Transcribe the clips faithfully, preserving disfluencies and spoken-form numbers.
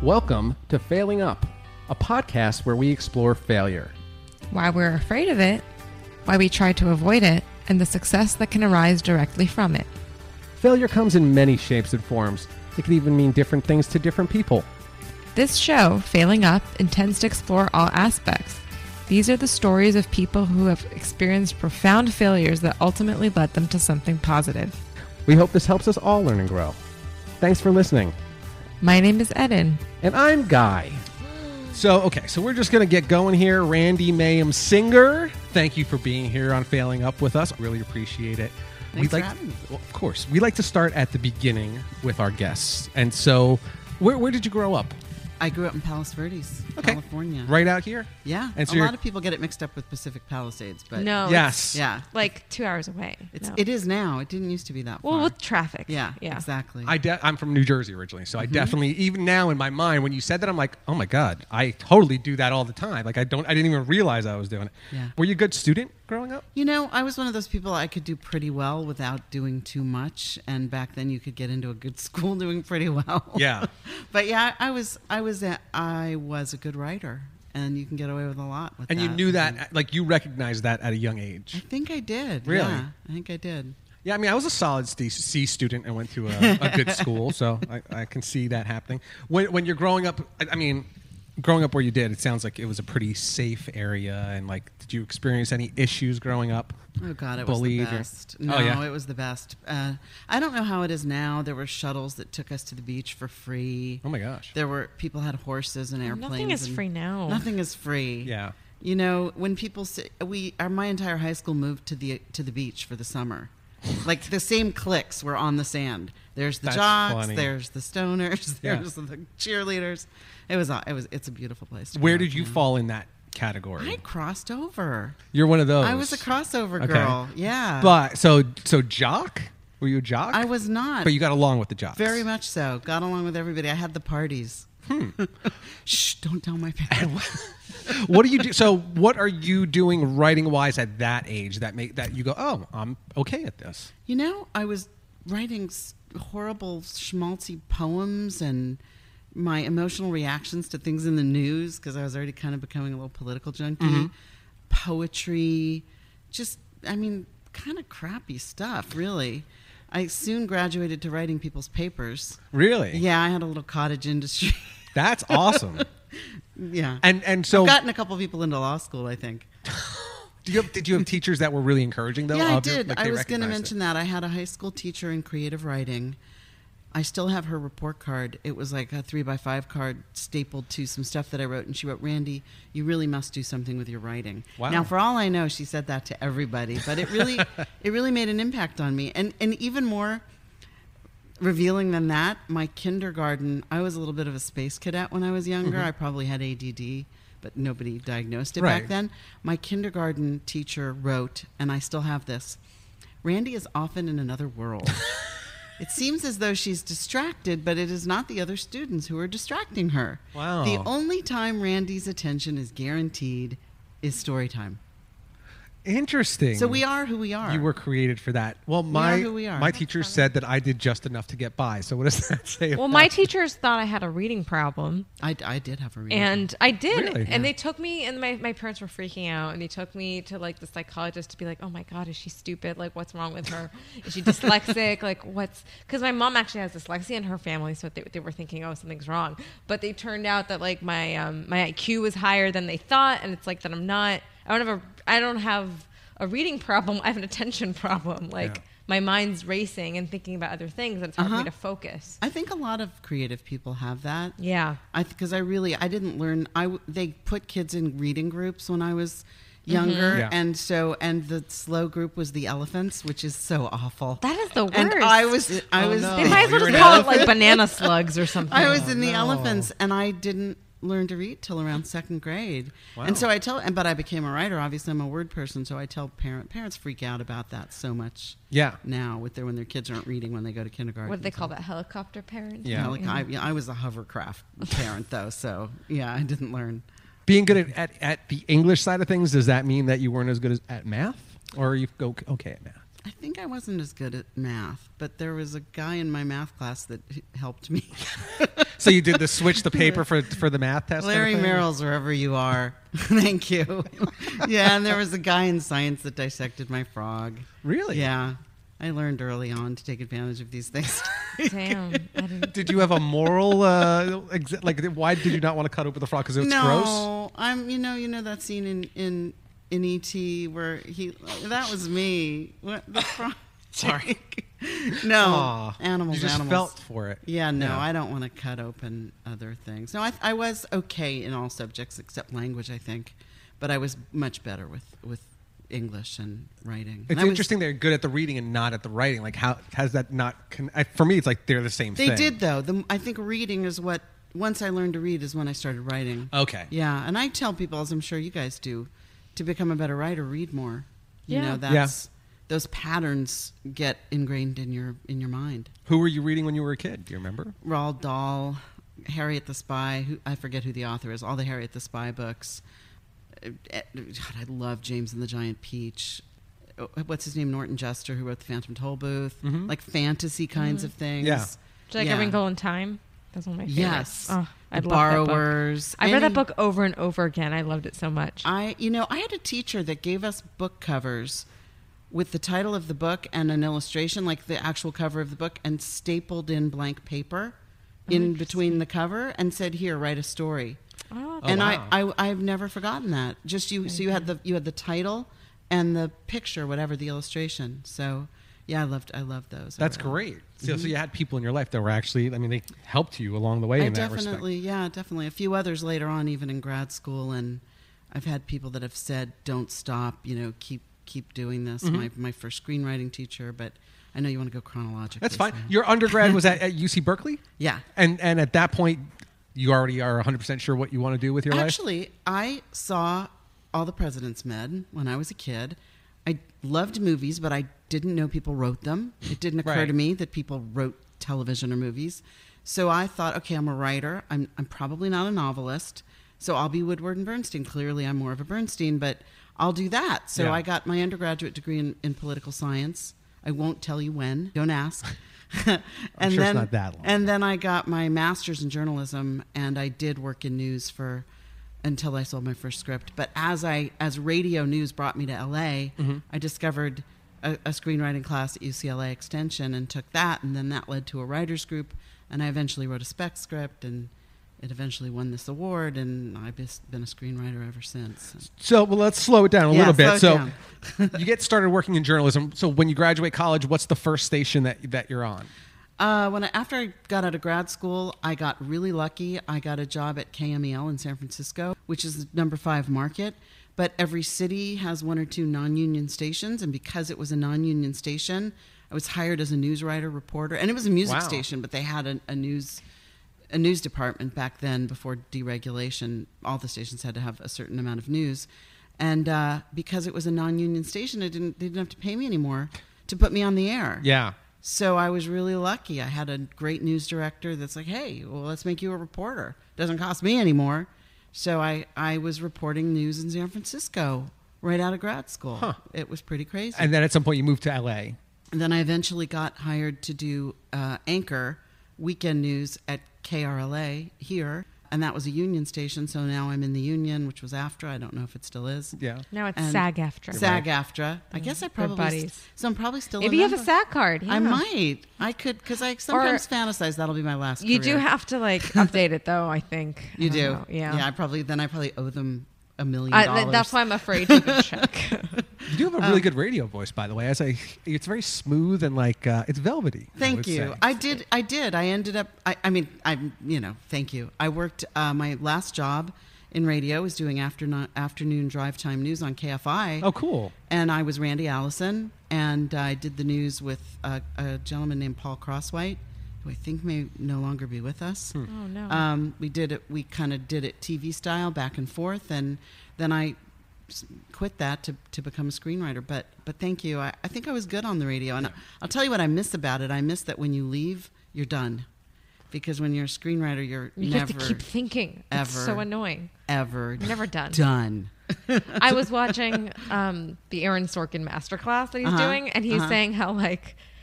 Welcome to Failing Up, a podcast where we explore failure. Why we're afraid of it, why we try to avoid it, and the success that can arise directly from it. Failure comes in many shapes and forms. It can even mean different things to different people. This show, Failing Up, intends to explore all aspects. These are the stories of people who have experienced profound failures that ultimately led them to something positive. We hope this helps us all learn and grow. Thanks for listening. My name is Eden. And I'm Guy. So, okay, so we're just going to get going here. Randy Mayhem Singer, thank you for being here on Failing Up with us. Really appreciate it. Thanks We'd for like, having me. Well, of course. We like to start at the beginning with our guests. And so, where, where did you grow up? I grew up in Palos Verdes, Okay. California. Right out here? Yeah. And so a you're- lot of people get it mixed up with Pacific Palisades, but No, Yes. yeah, it's like two hours away. it's No. it is now. It didn't used to be that Well, far. with traffic. yeah, Yeah. exactly. I de- I'm from New Jersey originally, so I Mm-hmm. definitely, even now in my mind, when you said that, I'm like, oh my God, I totally do that all the time. Like, I don't, I didn't even realize I was doing it. Yeah. Were you a good student growing up? You know, I was one of those people I could do pretty well without doing too much, and back then you could get into a good school doing pretty well. Yeah. But yeah, I was I was a, I was a good writer, and you can get away with a lot with And that. you knew And that, like, you recognized that at a young I age. think I did. Really? Yeah, I think I did. Yeah, I mean, I was a solid C C student and went to a, a good school, so I, I can see that happening. When, when you're growing up, I, I mean, growing up where you did, it sounds like it was a pretty safe area. And, like, did you experience any issues growing up? Oh God, it Bullied was or- the best. Oh, No, yeah? it was the best. Uh, I don't know how it is now. There were shuttles that took us to the beach for free. Oh, my gosh. There were people had horses and airplanes. Nothing is and free now. Nothing is free. Yeah. You know, when people say we, our my entire high school moved to the to the beach for the summer. Like the same cliques were on the sand. There's the That's jocks. funny. There's the stoners. Yeah. There's the cheerleaders. It was a- it was it's a beautiful place. To Where grow did up you in. fall in that category? I crossed over. You're one of those. I was a crossover Okay. girl. Yeah. But, so, so jock? Were you a jock? I was not. But you got along with the jocks. Very much so. Got along with everybody. I had the parties. Shh! Don't tell my parents. What do you do? So, what are you doing writing wise at that age that make that you go, oh, I'm okay at this? You know, I was writing s- horrible schmaltzy poems and my emotional reactions to things in the news because I was already kind of becoming a little political junkie. Mm-hmm. Poetry, just I mean, kind of crappy stuff. Really. I soon graduated to writing people's papers. Really? Yeah, I had a little cottage industry. That's awesome. Yeah. And and so, I've gotten a couple people into law school, I think. do you have, did you have teachers that were really encouraging though? Yeah, I of your- did. like, I they was going to recognized mention it? that. I had a high school teacher in creative writing. I still have her report card. It was like a three by five card stapled to some stuff that I wrote. And she wrote, Randy, you really must do something with your writing. Wow. Now, for all I know, she said that to everybody. But it really, it really made an impact on me. And, and even more revealing than that, my kindergarten, I was a little bit of a space cadet when I was younger. Mm-hmm. I probably had A D D, but nobody diagnosed it Right. back then. My kindergarten teacher wrote, and I still have this, Randy is often in another world. It seems as though she's distracted, but it is not the other students who are distracting her. Wow. The only time Randy's attention is guaranteed is story time. Interesting. So we are who we are. You were created for that. Well, my are who we are. my That's teacher said that I did just enough to get by. So what does that say? Well, about my teachers thought I had a reading problem. I, I did have a reading. And I did. Really? And Yeah. they took me, and my, my parents were freaking out, and they took me to, like, the psychologist to be like, oh, my God, is she stupid? Like, what's wrong with her? Is she dyslexic? Like, what's... Because my mom actually has dyslexia in her family, so they, they were thinking, oh, something's wrong. But they turned out that, like, my um, my I Q was higher than they thought, and it's like that I'm not... I don't have a... I don't have a reading problem. I have an attention problem. Like, Yeah. my mind's racing and thinking about other things, and it's hard for Uh-huh. me to focus. I think a lot of creative people have that. Yeah. I because I really I didn't learn. I w- they put kids in reading groups when I was younger, Yeah. and so and the slow group was the elephants, which is so awful. That is the worst. And I was I Oh, was no. They might as well You're just an call it like elephant? banana slugs or something. I was in the no. elephants, and I didn't learn to read till around second grade. Wow. And so I tell, and but I became a writer. Obviously, I'm a word person, so I tell parent parents freak out about that so much Yeah. now with their when their kids aren't reading when they go to kindergarten. What do they So- call that? Helicopter parents? Yeah. Yeah, like I, yeah, I was a hovercraft parent though, so yeah, I didn't learn. Being good at, at, at the English side of things, does that mean that you weren't as good as, at math? Or are you go okay at math? I think I wasn't as good at math, but there was a guy in my math class that h- helped me. So you did the switch the paper for for the math test. Larry kind of thing? Merrill's wherever you are. Thank you. Yeah, and there was a guy in science that dissected my frog. Really? Yeah. I learned early on to take advantage of these things. Damn. I didn't. Did you have a moral uh, exa- like? Why did you not want to cut open the frog? Because it's no, gross. I'm. You know, you know that scene in in in E T where he. That was me. What the frog? Sorry. No, Aw, animals. You just animals. felt for it. Yeah, no, Yeah. I don't want to cut open other things. No, I, I was okay in all subjects except language, I think, but I was much better with, with English and writing. It's And I was- interesting they're good at the reading and not at the writing. Like, how has that not? Con- I, for me, it's like they're the same They thing. did though. The, I think reading is what. Once I learned to read is when I started writing. Okay. Yeah, and I tell people, as I'm sure you guys do, to become a better writer, read more. You Yeah. know, that's those patterns get ingrained in your in your mind. Who were you reading when you were a kid? Do you remember? Roald Dahl, Harriet the Spy. Who, I forget who the author is. All the Harriet the Spy books. Uh, uh, God, I love James and the Giant Peach. Uh, What's his name? Norton Juster, who wrote The Phantom Tollbooth. Mhm. Like fantasy kinds of things. Yeah. Did you like Yeah. A Wrinkle in Time? That's one of my favorites. Yes. Oh, I The love that book. Borrowers. I read that Any- book over and over again. I loved it so much. I, you know, I had a teacher that gave us book covers with the title of the book and an illustration, like the actual cover of the book, and stapled in blank paper in between the cover, and said, "Here, write a story." Oh, Oh, and wow. I, I, I've never forgotten that. Just you, so you had the you had the title and the picture, whatever the illustration. So, yeah, I loved I loved those. That's I read. great. So, so you had people in your life that were actually, I mean, they helped you along the way I in that definitely, yeah, definitely. A few others later on, even in grad school, and I've had people that have said, "Don't stop, you know, keep keep doing this." Mm-hmm. My my first screenwriting teacher, but I know you want to go chronologically. That's fine. so- Your undergrad was at, at U C Berkeley? Yeah. And and at that point, you already are one hundred percent sure what you want to do with your life? Actually, I saw All the President's Men when I was a kid. I loved movies, but I didn't know people wrote them. It didn't occur Right. to me that people wrote television or movies. So I thought, okay, I'm a writer. I'm, I'm probably not a novelist. So I'll be Woodward and Bernstein. Clearly, I'm more of a Bernstein, but I'll do that. So Yeah. I got my undergraduate degree in, in political science. I won't tell you when. Don't ask. and sure it's then, not that long. And then I got my master's in journalism, and I did work in news for until I sold my first script. But as I as radio news brought me to L A, Mm-hmm. I discovered a, a screenwriting class at U C L A Extension and took that, and then that led to a writers group, and I eventually wrote a spec script, and it eventually won this award, and I've just been a screenwriter ever since. So, well, let's slow it down a Yeah, little bit. slow So, it you get started working in journalism. So, when you graduate college, what's the first station that that you're on? Uh, when I, after I got out of grad school, I got really lucky. I got a job at K M E L in San Francisco, which is the number five market. But every city has one or two non-union stations, and because it was a non-union station, I was hired as a news writer, reporter, and it was a music Wow. station, but they had a, a news a news department back then before deregulation. All the stations had to have a certain amount of news, and uh, because it was a non-union station, I didn't they didn't have to pay me anymore to put me on the air. Yeah. So I was really lucky. I had a great news director that's like, "Hey, well, let's make you a reporter. Doesn't cost me anymore." So I, I was reporting news in San Francisco right out of grad school. Huh. It was pretty crazy. And then at some point, you moved to L A. And then I eventually got hired to do uh, anchor weekend news at K R L A here. And that was a union station. So now I'm in the union, which was AFTRA. I don't know if it still is. Yeah. Now it's And SAG-AFTRA. SAG-AFTRA. I guess I Good probably... buddies. So I'm probably still Maybe you have a member. SAG card. I yeah. might. I could, because I sometimes fantasize that'll be my last You career. do have to like update it though. I think I You don't do, know. Yeah. Yeah, I probably then I probably owe them a million I, dollars. th- that's why I'm afraid to even check. You do have a really good radio voice, by the way. As I, it's very smooth and like uh, it's velvety. I Thank would you. say. I did. I did. I ended up. I, I mean, I. You know. Thank you. I worked. Uh, my last job in radio was doing afternoon afternoon drive time news on K F I. Oh, cool. And I was Randy Allison, and I did the news with a, a gentleman named Paul Crosswhite, who I think may no longer be with us. Oh no. Um, we did it. We kind of did it T V style, back and forth, and then I s- quit that to, to become a screenwriter. But but thank you. I, I think I was good on the radio, and I'll tell you what I miss about it. I miss that when you leave, you're done, because when you're a screenwriter, you're you never have to keep thinking. It's ever- so annoying. ever You're never done. done. I was watching um, the Aaron Sorkin masterclass that he's Uh-huh, doing, and he's uh-huh. saying how like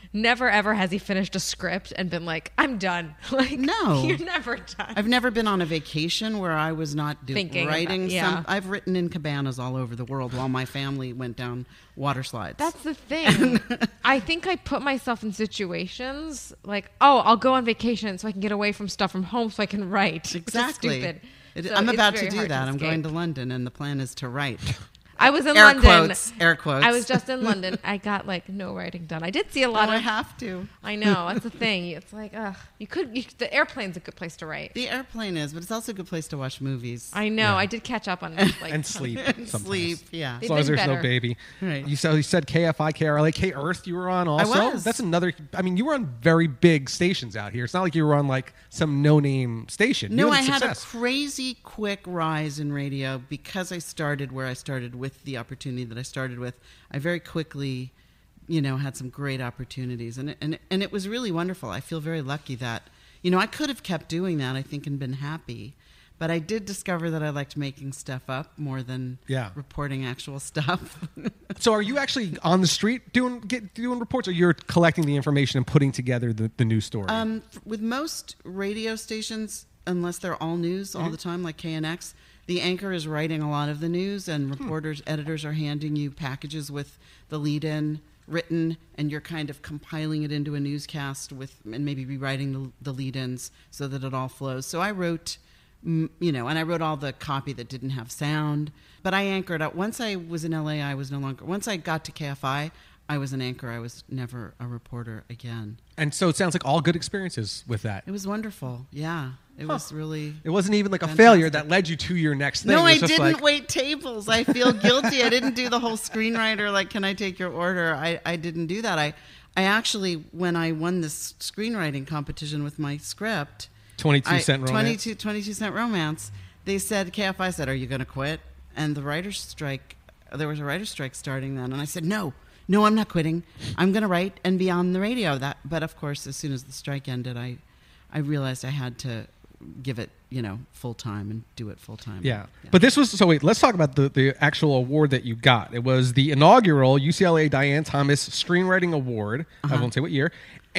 never ever has he finished a script and been like, I'm done. Like, No. you're never done. I've never been on a vacation where I was not do- Thinking writing. about- yeah. some, I've written in cabanas all over the world while my family went down water slides. That's the thing. I think I put myself in situations like, oh, I'll go on vacation so I can get away from stuff from home so I can write. exactly. Which is stupid. It- So I'm it's about to very do hard that. I'm going escape. to London, and the plan is to write. I was in air London. quotes. Air quotes. I was just in London. I got like no writing done. I did see a Oh, lot I of. have to. I know that's the thing. It's like, ugh, you could. You, the airplane's a good place to write. The airplane is, but it's also a good place to watch movies. I know. Yeah. I did catch up on like and sleep. and sometimes. sleep. Yeah. As They've long as been there's no better. baby. Right. You said, you said K F I, K R L A, K Earth you were on also. was. That's another. I mean, you were on very big stations out here. It's not like you were on like some no-name station. No, You I had had a success. crazy quick rise in radio because I started where I started with the opportunity that I started with. I very quickly, you know, had some great opportunities, and it, and it- and it was really wonderful. I feel very lucky that, you know, I could have kept doing that, I think, and been happy. But I did discover that I liked making stuff up more than Yeah. reporting actual stuff. So are you actually on the street doing get, doing reports, or you're collecting the information and putting together the, the news story? Um, f- with most radio stations, unless they're all news all the time, like K N X, the anchor is writing a lot of the news, and reporters, editors are handing you packages with the lead-in written, and you're kind of compiling it into a newscast with, and maybe rewriting the, the lead-ins so that it all flows. So I wrote, mm, you know, and I wrote all the copy that didn't have sound, but I anchored out. Once I was in L A, I was no longer. Once I got to K F I, I was an anchor. I was never a reporter again. and so it sounds like all good experiences with that. It was wonderful. Yeah, it was really. It wasn't even like a Fantastic. failure that led you to your next thing. No, It was I just didn't like, wait tables. I feel guilty. I didn't do the whole screenwriter, like, can I take your order? I, I didn't do that. I, I actually, when I won this screenwriting competition with my script, twenty-two I- cent romance. twenty-two, twenty-two cent romance, they said, K F I said, are you going to quit? And the writer's strike, there was a writer's strike starting then. And I said, no, no, I'm not quitting. I'm going to write and be on the radio. That, But of course, as soon as the strike ended, I, I realized I had to give it, you know, full time and do it full time. Yeah. But this was, so wait, let's talk about the, the actual award that you got. It was the inaugural U C L A Diane Thomas Screenwriting Award. I won't say what year.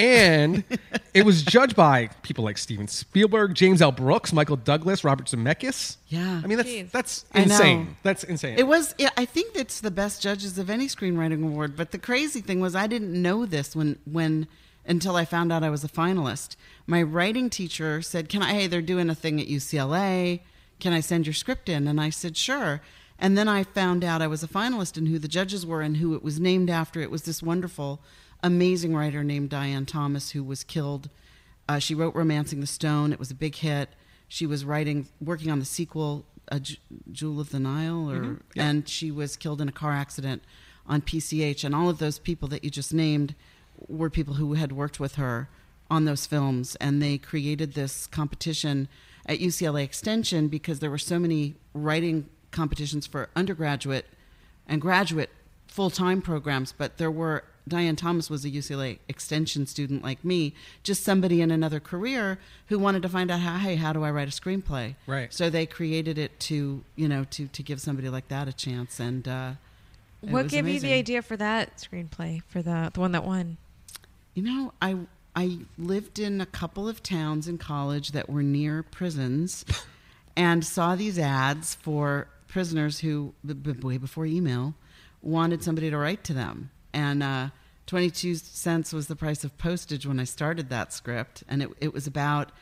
And it was judged by people like Steven Spielberg, James L. Brooks, Michael Douglas, Robert Zemeckis. Yeah. I mean, that's, Jeez. that's I know. insane. That's insane. It was. Yeah, I think that's the best judges of any screenwriting award. But the crazy thing was, I didn't know this when when until I found out I was a finalist. My writing teacher said, "Can I? Hey, they're doing a thing at U C L A. Can I send your script in?" And I said, "Sure." And then I found out I was a finalist and who the judges were and who it was named after. It was this wonderful, amazing writer named Diane Thomas who was killed. Uh, she wrote *Romancing the Stone*. It was a big hit. She was writing, working on the sequel, uh, J- *Jewel of the Nile*, or Yeah. and she was killed in a car accident on P C H. And all of those people that you just named were people who had worked with her on those films, and they created this competition at U C L A Extension because there were so many writing competitions for undergraduate and graduate full-time programs, but there were Diane Thomas was a U C L A Extension student like me, just somebody in another career who wanted to find out how, hey, how do I write a screenplay? Right. So they created it to, you know, to to give somebody like that a chance, and uh, it What was gave you the amazing. idea for that screenplay for the the one that won? You know, I I lived in a couple of towns in college that were near prisons, and saw these ads for prisoners who, b- b- way before email, wanted somebody to write to them. And uh, twenty-two cents was the price of postage when I started that script, and it, it was about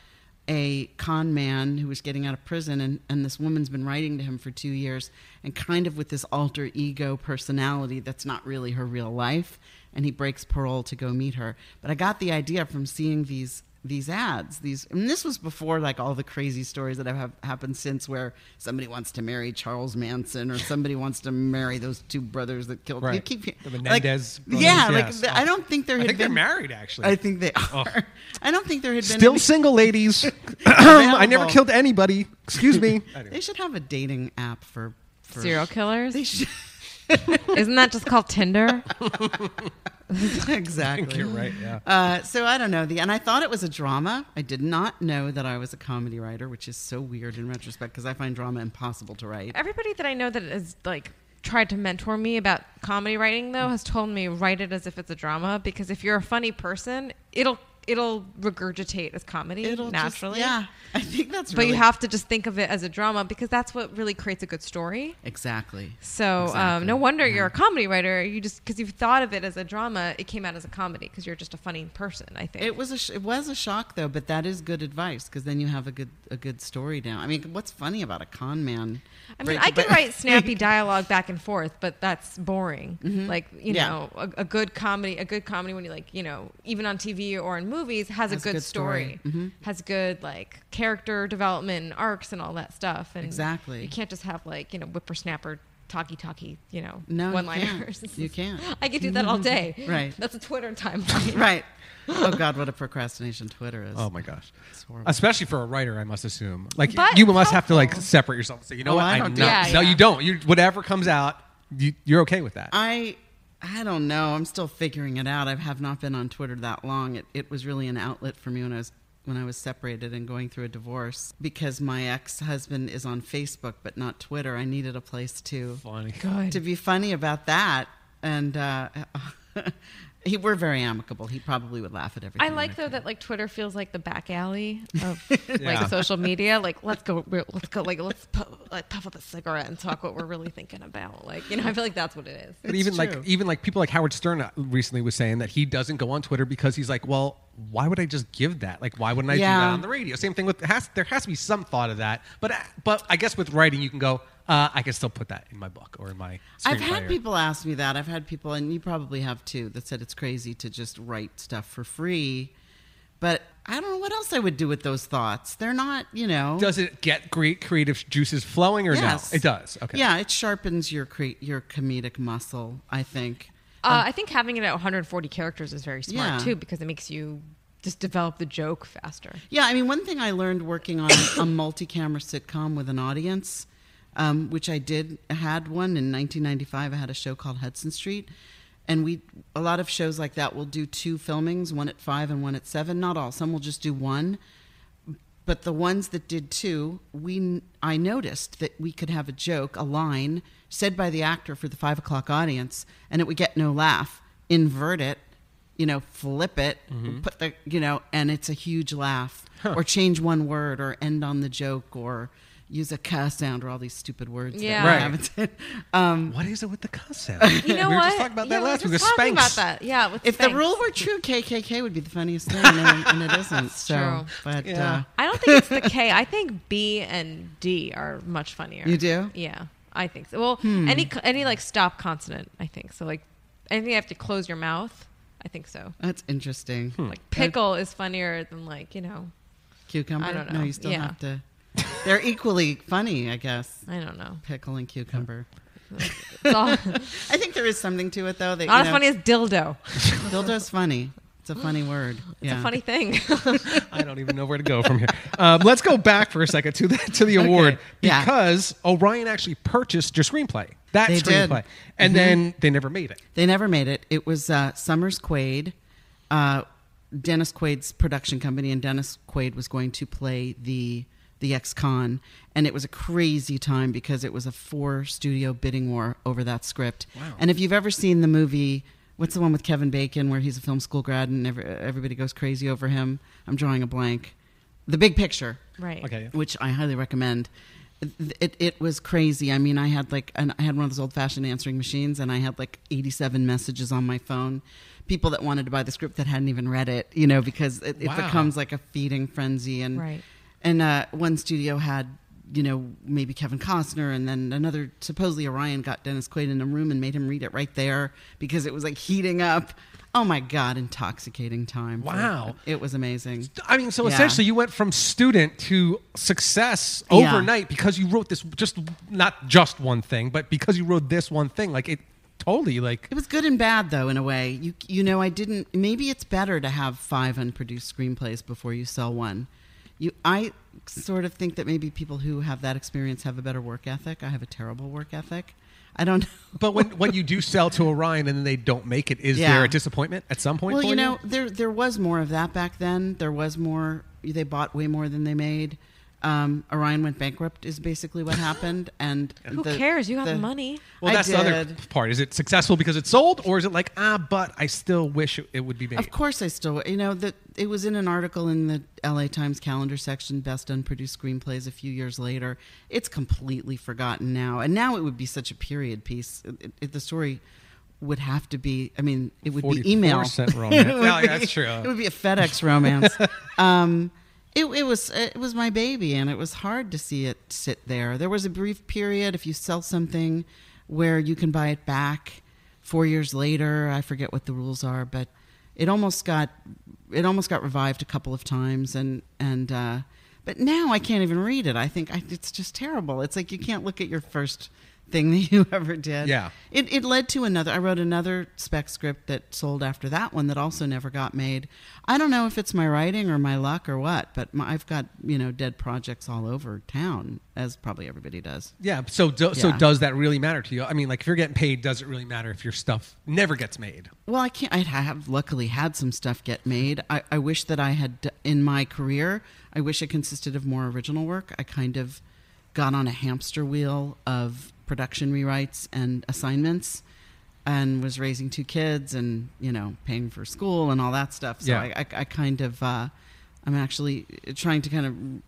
a con man who was getting out of prison, and, and this woman's been writing to him for two years, and kind of with this alter ego personality that's not really her real life, and he breaks parole to go meet her. But I got the idea from seeing these these ads. These, and this was before like all the crazy stories that have happened since, where somebody wants to marry Charles Manson or somebody wants to marry those two brothers that killed. Right. You keep The like, Menendez brothers, yeah, like yes. the- I don't think there I had think been. they're married, actually. I think they are. Oh. I don't think there had been Still any- single, ladies. I never Available. killed anybody. Excuse me. They should have a dating app for, for Serial killers? They should. Isn't that just called Tinder? Exactly. You're right, yeah. Uh, so I don't know. The and I thought it was a drama. I did not know that I was a comedy writer, which is so weird in retrospect because I find drama impossible to write. Everybody that I know that is like tried to mentor me about comedy writing, though, has told me write it as if it's a drama, because if you're a funny person, it'll it'll regurgitate as comedy It'll naturally. Just, yeah, I think that's. But really, you have to just think of it as a drama, because that's what really creates a good story. exactly. So Exactly. um, no wonder Yeah. you're a comedy writer. You just because you've thought of it as a drama, it came out as a comedy because you're just a funny person. I think It was a sh- it was a shock though, but that is good advice because then you have a good a good story down. I mean, what's funny about a con man? I mean, Right, I can but- write snappy dialogue back and forth, but that's boring. Like you Yeah. know, a, a good comedy, a good comedy when you like, you know, even on T V or in movies, has, Has a a good, good story, story. Mhm. has good like character development, and arcs, and all that stuff. And Exactly. you can't just have like you know whippersnapper talky talky, you know, No, you one liners. can't. You can't. I could do that all day. Right. That's a Twitter timeline. Right. Oh God, what a procrastination Twitter is. Oh my gosh. It's horrible. Especially for a writer, I must assume. Like But you it's must have to like helpful. separate yourself and say, you know Oh, what? I I'm don't do not. that. No, Yeah, you yeah. don't. You whatever comes out, you, you're okay with that. I I don't know. I'm still figuring it out. I have not been on Twitter that long. It it was really an outlet for me when I was when I was separated and going through a divorce because my ex-husband is on Facebook but not Twitter. I needed a place to Funny. Good. to be funny about that, and uh, he we're very amicable. He probably would laugh at everything. I like I though say. that like Twitter feels like the back alley of Yeah. like social media. Like let's go, let's go, like let's pu- like puff up a cigarette and talk what we're really thinking about. Like you know, I feel like that's what it is. But It's even true. like even like people like Howard Stern recently was saying that he doesn't go on Twitter because he's like, well, why would I just give that? Like, why wouldn't I do Yeah. that on the radio? Same thing with has there has to be some thought of that. But but I guess with writing, you can go. Uh, I can still put that in my book or in my. I've screenplay had or- people ask me that. I've had people, and you probably have too, that said it's crazy to just write stuff for free. But I don't know what else I would do with those thoughts. They're not, you know. Does it get great creative juices flowing or Yes. no? It does. Okay. Yeah, it sharpens your cre- your comedic muscle, I think. Uh, I think having it at one hundred forty characters is very smart Yeah. too, because it makes you just develop the joke faster. Yeah, I mean, one thing I learned working on a multi-camera sitcom with an audience, um, which I did, had one in nineteen ninety-five. I had a show called Hudson Street. And we, a lot of shows like that will do two filmings, one at five and one at seven. Not all. Some will just do one. But the ones that did two, we I noticed that we could have a joke, a line said by the actor for the five o'clock audience, and it would get no laugh. Invert it, you know, flip it, put the, you know, and it's a huge laugh. Huh. Or change one word, or end on the joke, or use a cuss sound, or all these stupid words. Yeah. that we Right. haven't said. Um, What is it with the cuss sound? You know we were what? just talking about Yeah, that we were last week. just with talking Spanx. about that. Yeah. With If the Spanx. rule were true, K K K would be the funniest thing, and, and it isn't. So, true. but Yeah. uh, I don't think it's the K. I think B and D are much funnier. You do? Yeah, I think so. Well, any any like stop consonant, I think so. Like anything you have to close your mouth, I think so. that's interesting. Like pickle is funnier than like you know. Cucumber? I don't No, know. you still Yeah. have to. They're equally funny, I guess. I don't know. Pickle and cucumber. It's all, I think there is something to it, though. That, not you as know, funny as dildo. dildo's funny. It's a funny word. It's yeah. a funny thing. I don't even know where to go from here. Um, let's go back for a second to the to the Okay. award Yeah. because Orion actually purchased your screenplay. That They did. screenplay, and then they never made it. They never made it. It was uh, Summers Quaid, uh, Dennis Quaid's production company, and Dennis Quaid was going to play the the ex-con, and it was a crazy time because it was a four studio bidding war over that script. Wow. And if you've ever seen the movie, what's the one with Kevin Bacon where he's a film school grad and every, everybody goes crazy over him? I'm drawing a blank. The Big Picture. Right. Okay. yeah. Which I highly recommend. It, it it was crazy. I mean, I had like an, I had one of those old fashioned answering machines, and I had like eighty-seven messages on my phone. People that wanted to buy the script that hadn't even read it, you know, because it, it Wow. becomes like a feeding frenzy. And Right. and uh, one studio had, you know, maybe Kevin Costner, and then another, supposedly Orion got Dennis Quaid in a room and made him read it right there because it was like heating up. Oh my God, intoxicating time. Wow. It was amazing. I mean, so Yeah. essentially, you went from student to success Yeah. overnight because you wrote this just not just one thing, but because you wrote this one thing. Like it totally like It was good and bad, though, in a way. You you know, I didn't. Maybe it's better to have five unproduced screenplays before you sell one. You, I sort of think that maybe people who have that experience have a better work ethic. I have a terrible work ethic. I don't know. But when when you do sell to Orion and then they don't make it, is Yeah. there a disappointment at some point? Well, for you know, there there was more of that back then. There was more. They bought way more than they made, Um, Orion went bankrupt is basically what happened. And Who the- cares? You got the- the money. Well, I that's the other did. part. Is it successful because it's sold, or is it like, ah, but I still wish it, it would be made? Of course, I still, you know, that it was in an article in the L A Times calendar section, best unproduced screenplays a few years later. It's completely forgotten now. And now it would be such a period piece. It, it, the story would have to be, I mean, it would be email. forty-four cent romance. It would No, be- that's true. It would be a FedEx romance. um, it, it was it was my baby, and it was hard to see it sit there. There was a brief period, if you sell something, where you can buy it back four years later. I forget what the rules are, but it almost got it almost got revived a couple of times, and and uh, but now I can't even read it. I think I, it's just terrible. It's like you can't look at your first thing that you ever did. Yeah. It it led to another. I wrote another spec script that sold after that one that also never got made. I don't know if it's my writing or my luck or what, but my, I've got, you know, dead projects all over town, as probably everybody does. Yeah. So, do, so Yeah. does that really matter to you? I mean, like, if you're getting paid, does it really matter if your stuff never gets made? Well, I can't. I have luckily had some stuff get made. I, I wish that I had d- in my career. I wish it consisted of more original work. I kind of got on a hamster wheel of production rewrites and assignments, and was raising two kids, and you know, paying for school and all that stuff. So Yeah. I, I, I kind of, uh, I'm actually trying to kind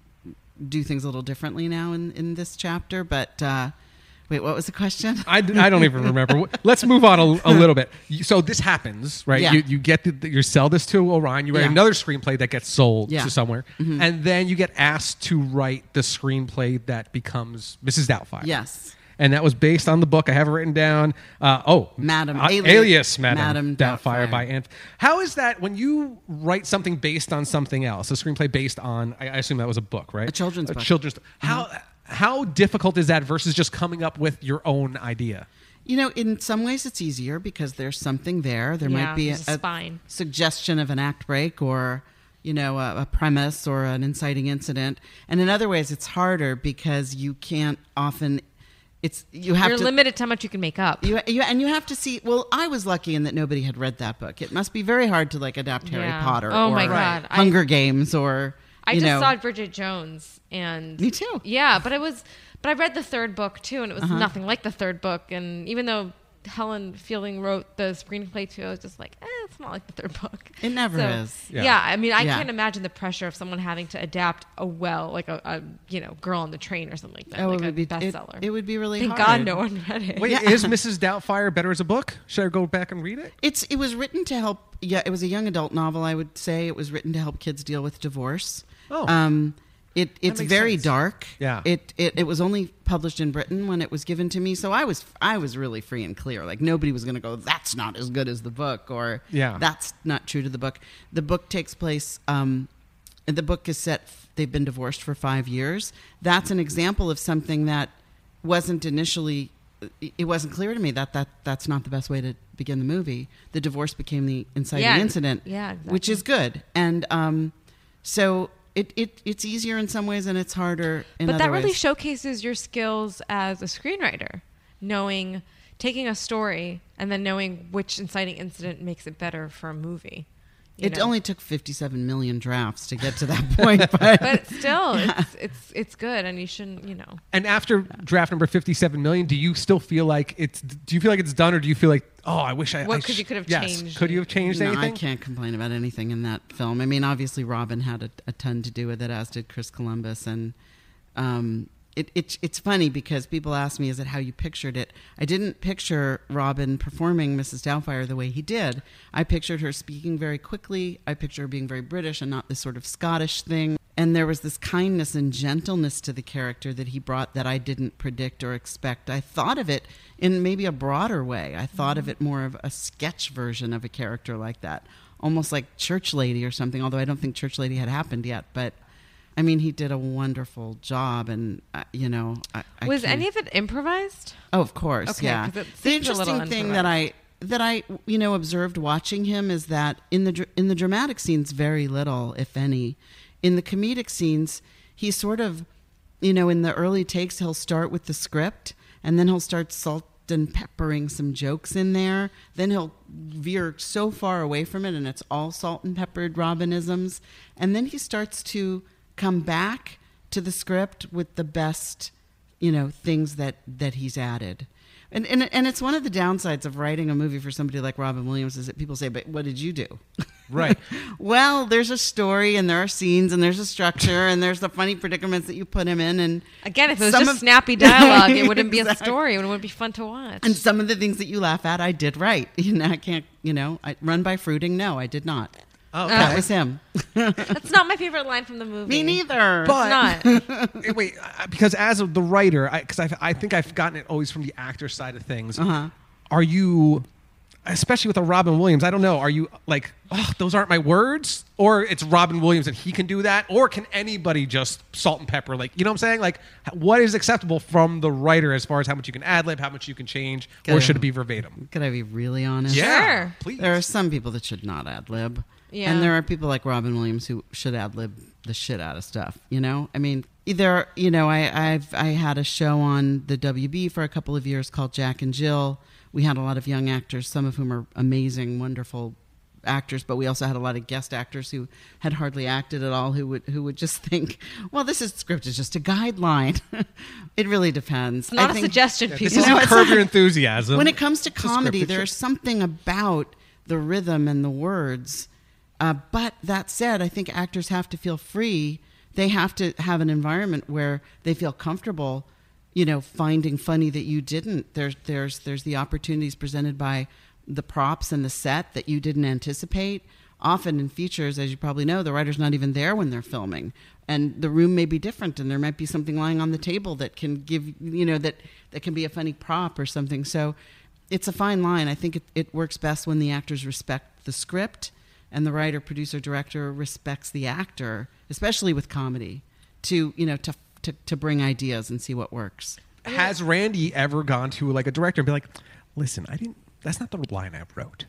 of do things a little differently now in in this chapter. But uh, wait, what was the question? I, d- I don't even remember. Let's move on a, a little bit. You- So this happens, right? Yeah. You, you get the, you sell this to Orion. You write Yeah. another screenplay that gets sold Yeah. to somewhere, and then you get asked to write the screenplay that becomes Missus Doubtfire. Yes. And that was based on the book. I have it written down. Uh, oh, Madam uh, Alias- Alias, Madam, Madam Doubtfire, Doubtfire. by Anne. How is that when you write something based on something else? A screenplay based on, I, I assume that was a book, right? A children's book. Children's. How how difficult is that versus just coming up with your own idea? You know, in some ways it's easier because there's something there. There Yeah, might be a, there's a spine. suggestion of an act break or, you know, a, a premise or an inciting incident. And in other ways it's harder because you can't often, it's, you have You're to. limited to how much you can make up. You, you, and you have to see, well, I was lucky in that nobody had read that book. It must be very hard to like adapt Harry Yeah. Potter Oh or my God. I- Hunger Games or, I you just know. saw Bridget Jones, and Me too. Yeah, but it was, but I read the third book too, and it was Uh-huh. nothing like the third book. And even though Helen Fielding wrote the screenplay too, I was just like, eh, it's not like the third book. It never So, is. Yeah. Yeah. I mean, I Yeah. can't imagine the pressure of someone having to adapt a well, like a, a you know, Girl on the Train or something like that, Oh, like it a would be, it, bestseller. it would be really Thank hard. God no one read it. Wait, Yeah. is Missus Doubtfire better as a book? Should I go back and read it? It's it was written to help. Yeah, it was a young adult novel. I would say it was written to help kids deal with divorce. Oh. um, it it's makes very sense. dark. Yeah. It, it it was only published in Britain when it was given to me, so I was I was really free and clear. Like nobody was going to go, that's not as good as the book, or Yeah. that's not true to the book. The book takes place. Um, and the book is set. They've been divorced for five years. That's an example of something that wasn't initially. It wasn't clear to me that, that that's not the best way to begin the movie. The divorce became the inciting Yeah, incident, yeah, exactly. which is good. And um, so it, it it's easier in some ways and it's harder in But other that really ways. showcases your skills as a screenwriter, knowing, taking a story and then knowing which inciting incident makes it better for a movie. you It know? only took fifty-seven million drafts to get to that point, but, But still, it's, it's it's good, and you shouldn't, you know. And after draft number fifty-seven million, do you still feel like it's? Do you feel like it's done, or do you feel like, oh, I wish I? What I could you could have yes. changed? Could you have changed no, anything? I can't complain about anything in that film. I mean, obviously Robin had a, a ton to do with it, as did Chris Columbus, and um, it, it it's funny because people ask me, "Is it how you pictured it?" I didn't picture Robin performing Missus Doubtfire the way he did. I pictured her speaking very quickly. I pictured her being very British and not this sort of Scottish thing. And there was this kindness and gentleness to the character that he brought that I didn't predict or expect. I thought of it in maybe a broader way. I thought of it more of a sketch version of a character like that, almost like Church Lady or something, although I don't think Church Lady had happened yet. But, I mean, he did a wonderful job, and, uh, you know... I, I Was can't- any of it improvised? Oh, of course, Okay, yeah. 'cause it The seems a little interesting thing that I that I you know observed watching him is that in the dr- in the dramatic scenes, very little, if any. In the comedic scenes, he's sort of, you know, in the early takes, he'll start with the script, and then he'll start salt and peppering some jokes in there. Then he'll veer so far away from it, and it's all salt and peppered Robinisms. And then he starts to come back to the script with the best, you know, things that, that he's added. And, and and it's one of the downsides of writing a movie for somebody like Robin Williams is that people say, but what did you do? Right. Well, there's a story and there are scenes and there's a structure and there's the funny predicaments that you put him in. And Again, if it was some just of- snappy dialogue, it wouldn't be a Exactly. story. It wouldn't be fun to watch. And some of the things that you laugh at, I did right. You know, I can't, you know, I, run by fruiting. No, I did not. Oh, That was him. That's not my favorite line from the movie. Me neither. But- It's not. Eh, Wait, uh, because as of the writer, because I, I think I've gotten it always from the actor side of things. Uh-huh. Are you, especially with a Robin Williams, I don't know, are you like, oh, those aren't my words? Or it's Robin Williams and he can do that? Or can anybody just salt and pepper? Like, you know what I'm saying? Like, h- what is acceptable from the writer as far as how much you can ad lib, how much you can change, or Gotta- should it be verbatim? Could I be really honest? Sure. Please. There are some people that should not ad lib. Yeah. And there are people like Robin Williams who should ad lib the shit out of stuff. You know? I mean, either, you know, I, I've I had a show on the W B for a couple of years called Jack and Jill. We had a lot of young actors, some of whom are amazing, wonderful actors, but we also had a lot of guest actors who had hardly acted at all, who would who would just think, well, this is script is just a guideline. It really depends. It's not I a think- suggestion, This people. is know, it's curb not- your enthusiasm. When it comes to It's a comedy, scripted there's show. something about the rhythm and the words. Uh, but that said, I think actors have to feel free. They have to have an environment where they feel comfortable, you know, finding funny that you didn't. There's there's there's the opportunities presented by the props and the set that you didn't anticipate. Often in features, as you probably know, the writer's not even there when they're filming. And the room may be different, and there might be something lying on the table that can give, you know, that, that can be a funny prop or something. So it's a fine line. I think it, it works best when the actors respect the script and the writer, producer, director respects the actor, especially with comedy, to, you know, to to, to bring ideas and see what works. Has Randy ever gone to like a director and be like, listen, I didn't, that's not the line I wrote.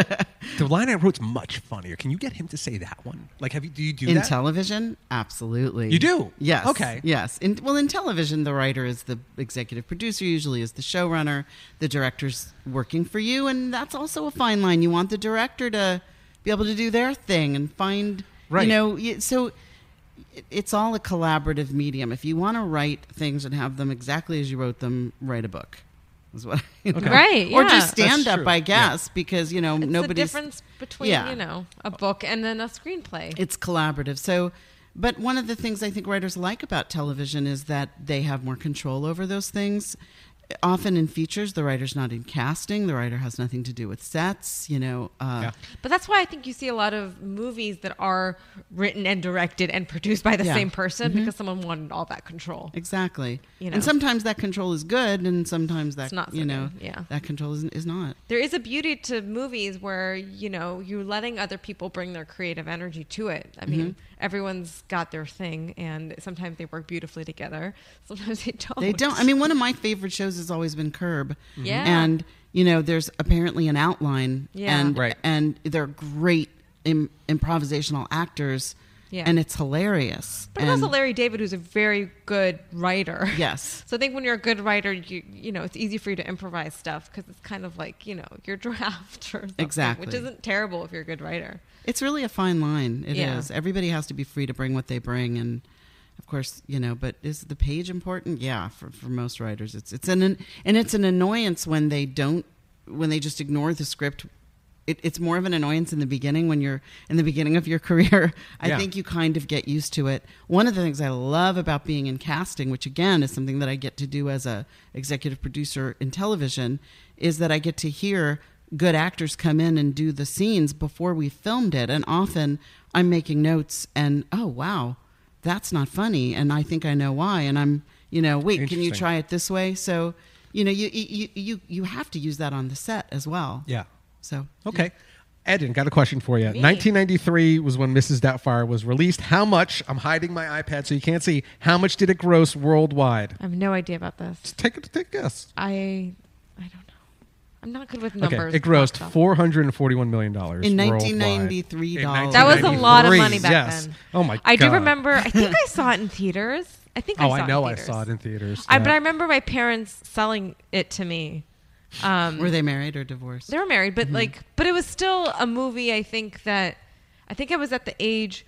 The line I wrote's much funnier. Can you get him to say that one? Like, have you, do you do In that? television, absolutely. You do? Yes. Okay. Yes. In, well, in television, the writer is the executive producer, usually is the showrunner. The director's working for you, and that's also a fine line. You want the director to be able to do their thing and find, Right. you know, y- so it- it's all a collaborative medium. If you want to write things and have them exactly as you wrote them, write a book. Is what I, Okay. Right, Or yeah. just stand That's up, true. I guess, because, you know, It's nobody's... the difference between, Yeah. you know, a book and then a screenplay. It's collaborative. So, but one of the things I think writers like about television is that they have more control over those things. Often in features, the writer's not in casting. The writer has nothing to do with sets, you know. Uh, Yeah. But that's why I think you see a lot of movies that are written and directed and produced by the Yeah. same person Mm-hmm. because someone wanted all that control. Exactly. You know. And sometimes that control is good, and sometimes that, It's not so you know, good, yeah. that control is, is not. There is a beauty to movies where, you know, you're letting other people bring their creative energy to it. I mean, everyone's got their thing, and sometimes they work beautifully together. Sometimes they don't. They don't. I mean, one of my favorite shows has always been Curb. Yeah. And, you know, there's apparently an outline. Yeah. And, Right. and they're great Im- improvisational actors. Yeah. And it's hilarious. But and it's also Larry David, who's a very good writer. Yes. So I think when you're a good writer, you you know, it's easy for you to improvise stuff because it's kind of like, you know, your draft or something, Exactly. which isn't terrible if you're a good writer. It's really a fine line. It is. Yeah. Everybody has to be free to bring what they bring, and of course, you know. But is the page important? Yeah, for, for most writers, it's it's an and it's an annoyance when they don't when they just ignore the script. It, it's more of an annoyance in the beginning when you're in the beginning of your career. I Yeah. think you kind of get used to it. One of the things I love about being in casting, which again is something that I get to do as a executive producer in television, is that I get to hear good actors come in and do the scenes before we filmed it. And often I'm making notes and, oh, wow, that's not funny. And I think I know why. And I'm, you know, wait, can you Interesting. try it this way? So, you know, you, you, you, you have to use that on the set as well. Yeah. So, Okay. Eden, got a question for you. Me. nineteen ninety-three was when Missus Doubtfire was released. How much, I'm hiding my iPad so you can't see, how much did it gross worldwide? I have no idea about this. Just take, a, take a guess. I I don't know. I'm not good with Okay, numbers. it grossed Box office. four hundred forty-one million dollars In worldwide. nineteen ninety-three In dollars. That was a lot of 1993, money back yes. then. Oh my god. I do remember. I think I saw it in theaters. I think I Oh, saw I it know in I theaters. saw it in theaters. I, yeah. but I remember my parents selling it to me. Um, Were they married or divorced? They were married, Mm-hmm. but like, but it was still a movie. I think that, I think I was at the age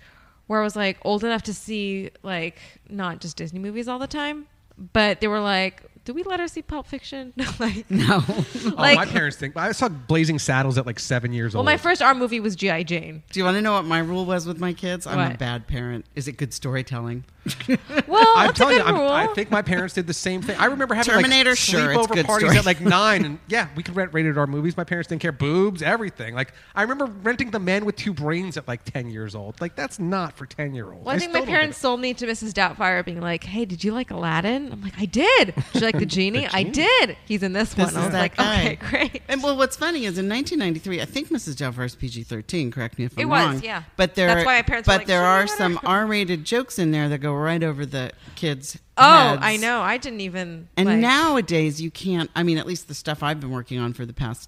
where I was like old enough to see like not just Disney movies all the time, but they were like, did we let her see Pulp Fiction? like No. Oh, like, my parents think. I saw Blazing Saddles at like seven years well, old. my first R movie was G I. Jane. Do you want to know what my rule was with my kids? I'm a What? bad parent. Is it good storytelling? Well, I'm that's a telling good you, I'm, rule. I think my parents did the same thing. I remember having Terminator, like sure, it's sleepover good parties story. at like nine, and yeah, we could rent rated R movies. My parents didn't care, boobs, everything. Like I remember renting The Man with Two Brains at like ten years old. Like that's not for ten year olds. Well, I think my parents sold me to Missus Doubtfire, being like, "Hey, did you like Aladdin?" I'm like, "I did." Did you like the genie? I did. He's in this, This one. I is was that like, guy. "Okay, great." And well, what's funny is in nineteen ninety-three, I think Missus Doubtfire's P G thirteen. Correct me if I'm It was, wrong. yeah. But there, That's why my parents were but like, there "Sure, are whatever." some R-rated jokes in there that go right over the kids' Oh, heads. I know. I didn't even. And like, nowadays, you can't. I mean, at least the stuff I've been working on for the past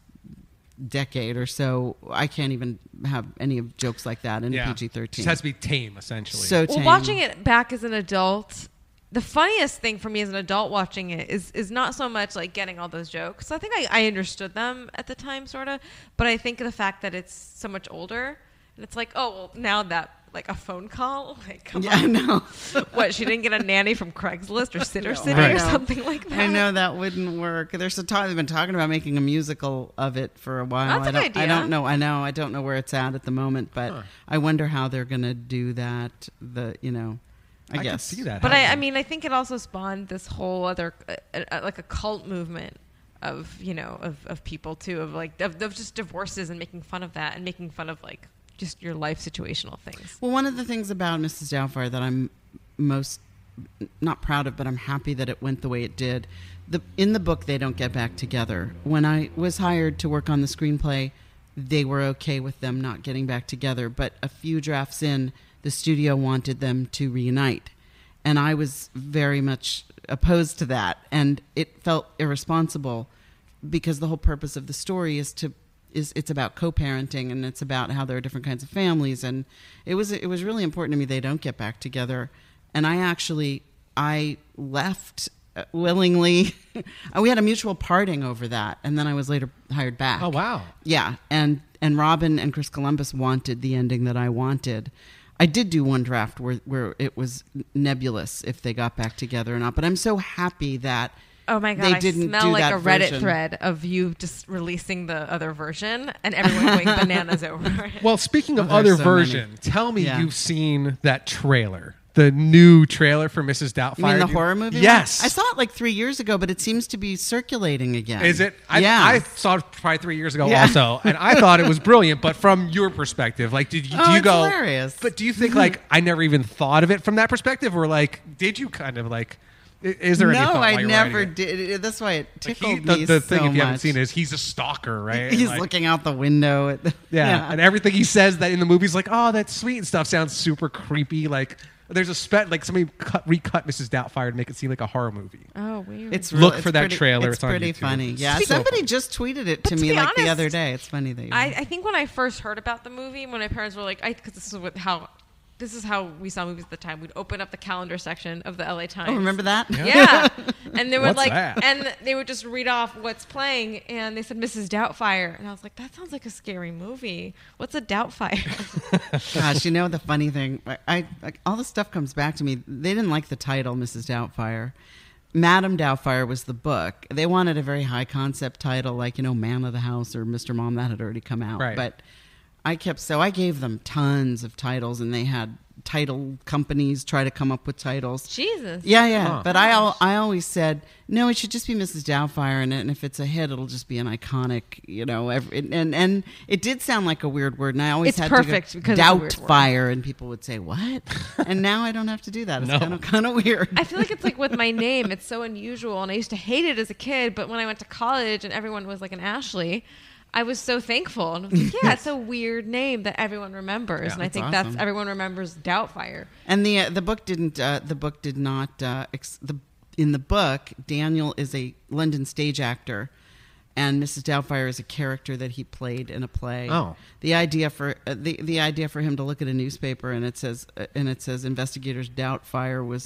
decade or so, I can't even have any of jokes like that in yeah, P G thirteen. just has to be tame essentially. So well, tame. watching it back as an adult, the funniest thing for me as an adult watching it is is not so much like getting all those jokes. I think I, I understood them at the time, sort of, but I think the fact that it's so much older, and it's like, oh, well, now that. Like a phone call? Like, come yeah, I on. know. What, she didn't get a nanny from Craigslist or Sitter No, City I or know. something like that? I know that wouldn't work. There's a time they've been talking about making a musical of it for a while. That's I a don't, good I idea. don't know. I know. I don't know where it's at at the moment, but Huh. I wonder how they're going to do that. The you know, I, I guess could see that. But I, I happening. mean, I think it also spawned this whole other, uh, uh, like a cult movement of, you know, of, of people too, of like, of, of just divorces and making fun of that and making fun of like just your life situational things. Well, one of the things about Missus Doubtfire that I'm most not proud of, but I'm happy that it went the way it did. The in the book, they don't get back together. When I was hired to work on the screenplay, they were okay with them not getting back together. But a few drafts in, the studio wanted them to reunite, and I was very much opposed to that. And it felt irresponsible because the whole purpose of the story is to is it's about co-parenting, and it's about how there are different kinds of families, and it was it was really important to me they don't get back together. And I actually I left uh, willingly. We had a mutual parting over that, and then I was later hired back. Oh wow. Yeah, and and Robin and Chris Columbus wanted the ending that I wanted. I did do one draft where where it was nebulous if they got back together or not, but I'm so happy that Oh my God, they I didn't smell do like that a Reddit version. thread of you just releasing the other version and everyone going bananas over it. Well, speaking of Oh, other there's so many. version, tell me Yeah. you've seen that trailer, the new trailer for Missus Doubtfire. You mean the Do- horror movie? Yes. one? I saw it like three years ago, but it seems to be circulating again. Is it? I, yeah. I saw it probably three years ago Yeah. also, and I thought it was brilliant. But from your perspective, like, did you, Oh, do you it's go? hilarious. But do you think like I never even thought of it from that perspective, or like did you kind of like? i- Is there any no, thought while I you're never writing it? did. It- That's why it Like, tickled he, the, me the so thing, if you haven't much. seen it, is he's a stalker, right? He's And, like, looking out the window. At the, Yeah, and everything he says that in the movie's like, oh, that's sweet and stuff sounds super creepy. Like there's a spe- like somebody cut, recut Missus Doubtfire to make it seem like a horror movie. Oh, weird. It's Look real- for it's that pretty, trailer. It's, It's on pretty YouTube. funny. Yeah, So somebody funny. just tweeted it But to to me be like the honest, other day. It's funny that you. I, I think when I first heard about the movie, when my parents were like, because this is what how, this is how we saw movies at the time. We'd open up the calendar section of the L A Times. oh, remember that? Yeah, and they would What's like, that? and they would just read off what's playing, and they said Missus Doubtfire, and I was like, that sounds like a scary movie. What's a Doubtfire? Gosh, you know the funny thing, I, I like, all the stuff comes back to me. They didn't like the title, Missus Doubtfire. Madame Doubtfire was the book. They wanted a very high concept title, like you know, Man of the House or Mister Mom. That had already come out, Right. but I kept so I gave them tons of titles, and they had title companies try to come up with titles. Jesus. Yeah, yeah. Huh. But I al- I always said no. It should just be Missus Doubtfire, and, and if it's a hit, it'll just be an iconic, you know. Every, and and it did sound like a weird word, and I always It's had perfect to go, because it's a weird word. Doubtfire, and people would say what? And now I don't have to do that. It's No. kind of kind of weird. I feel like it's like with my name, it's so unusual, and I used to hate it as a kid, but when I went to college and everyone was like an Ashley, I was so thankful. And I was like, yeah, it's a weird name that everyone remembers. Yeah, and I that's think awesome. that's everyone remembers Doubtfire. And the uh, the book didn't. Uh, the book did not. Uh, ex- the in the book, Daniel is a London stage actor, and Missus Doubtfire is a character that he played in a play. Oh. the idea for uh, the the idea for him to look at a newspaper and it says uh, and it says investigators Doubtfire was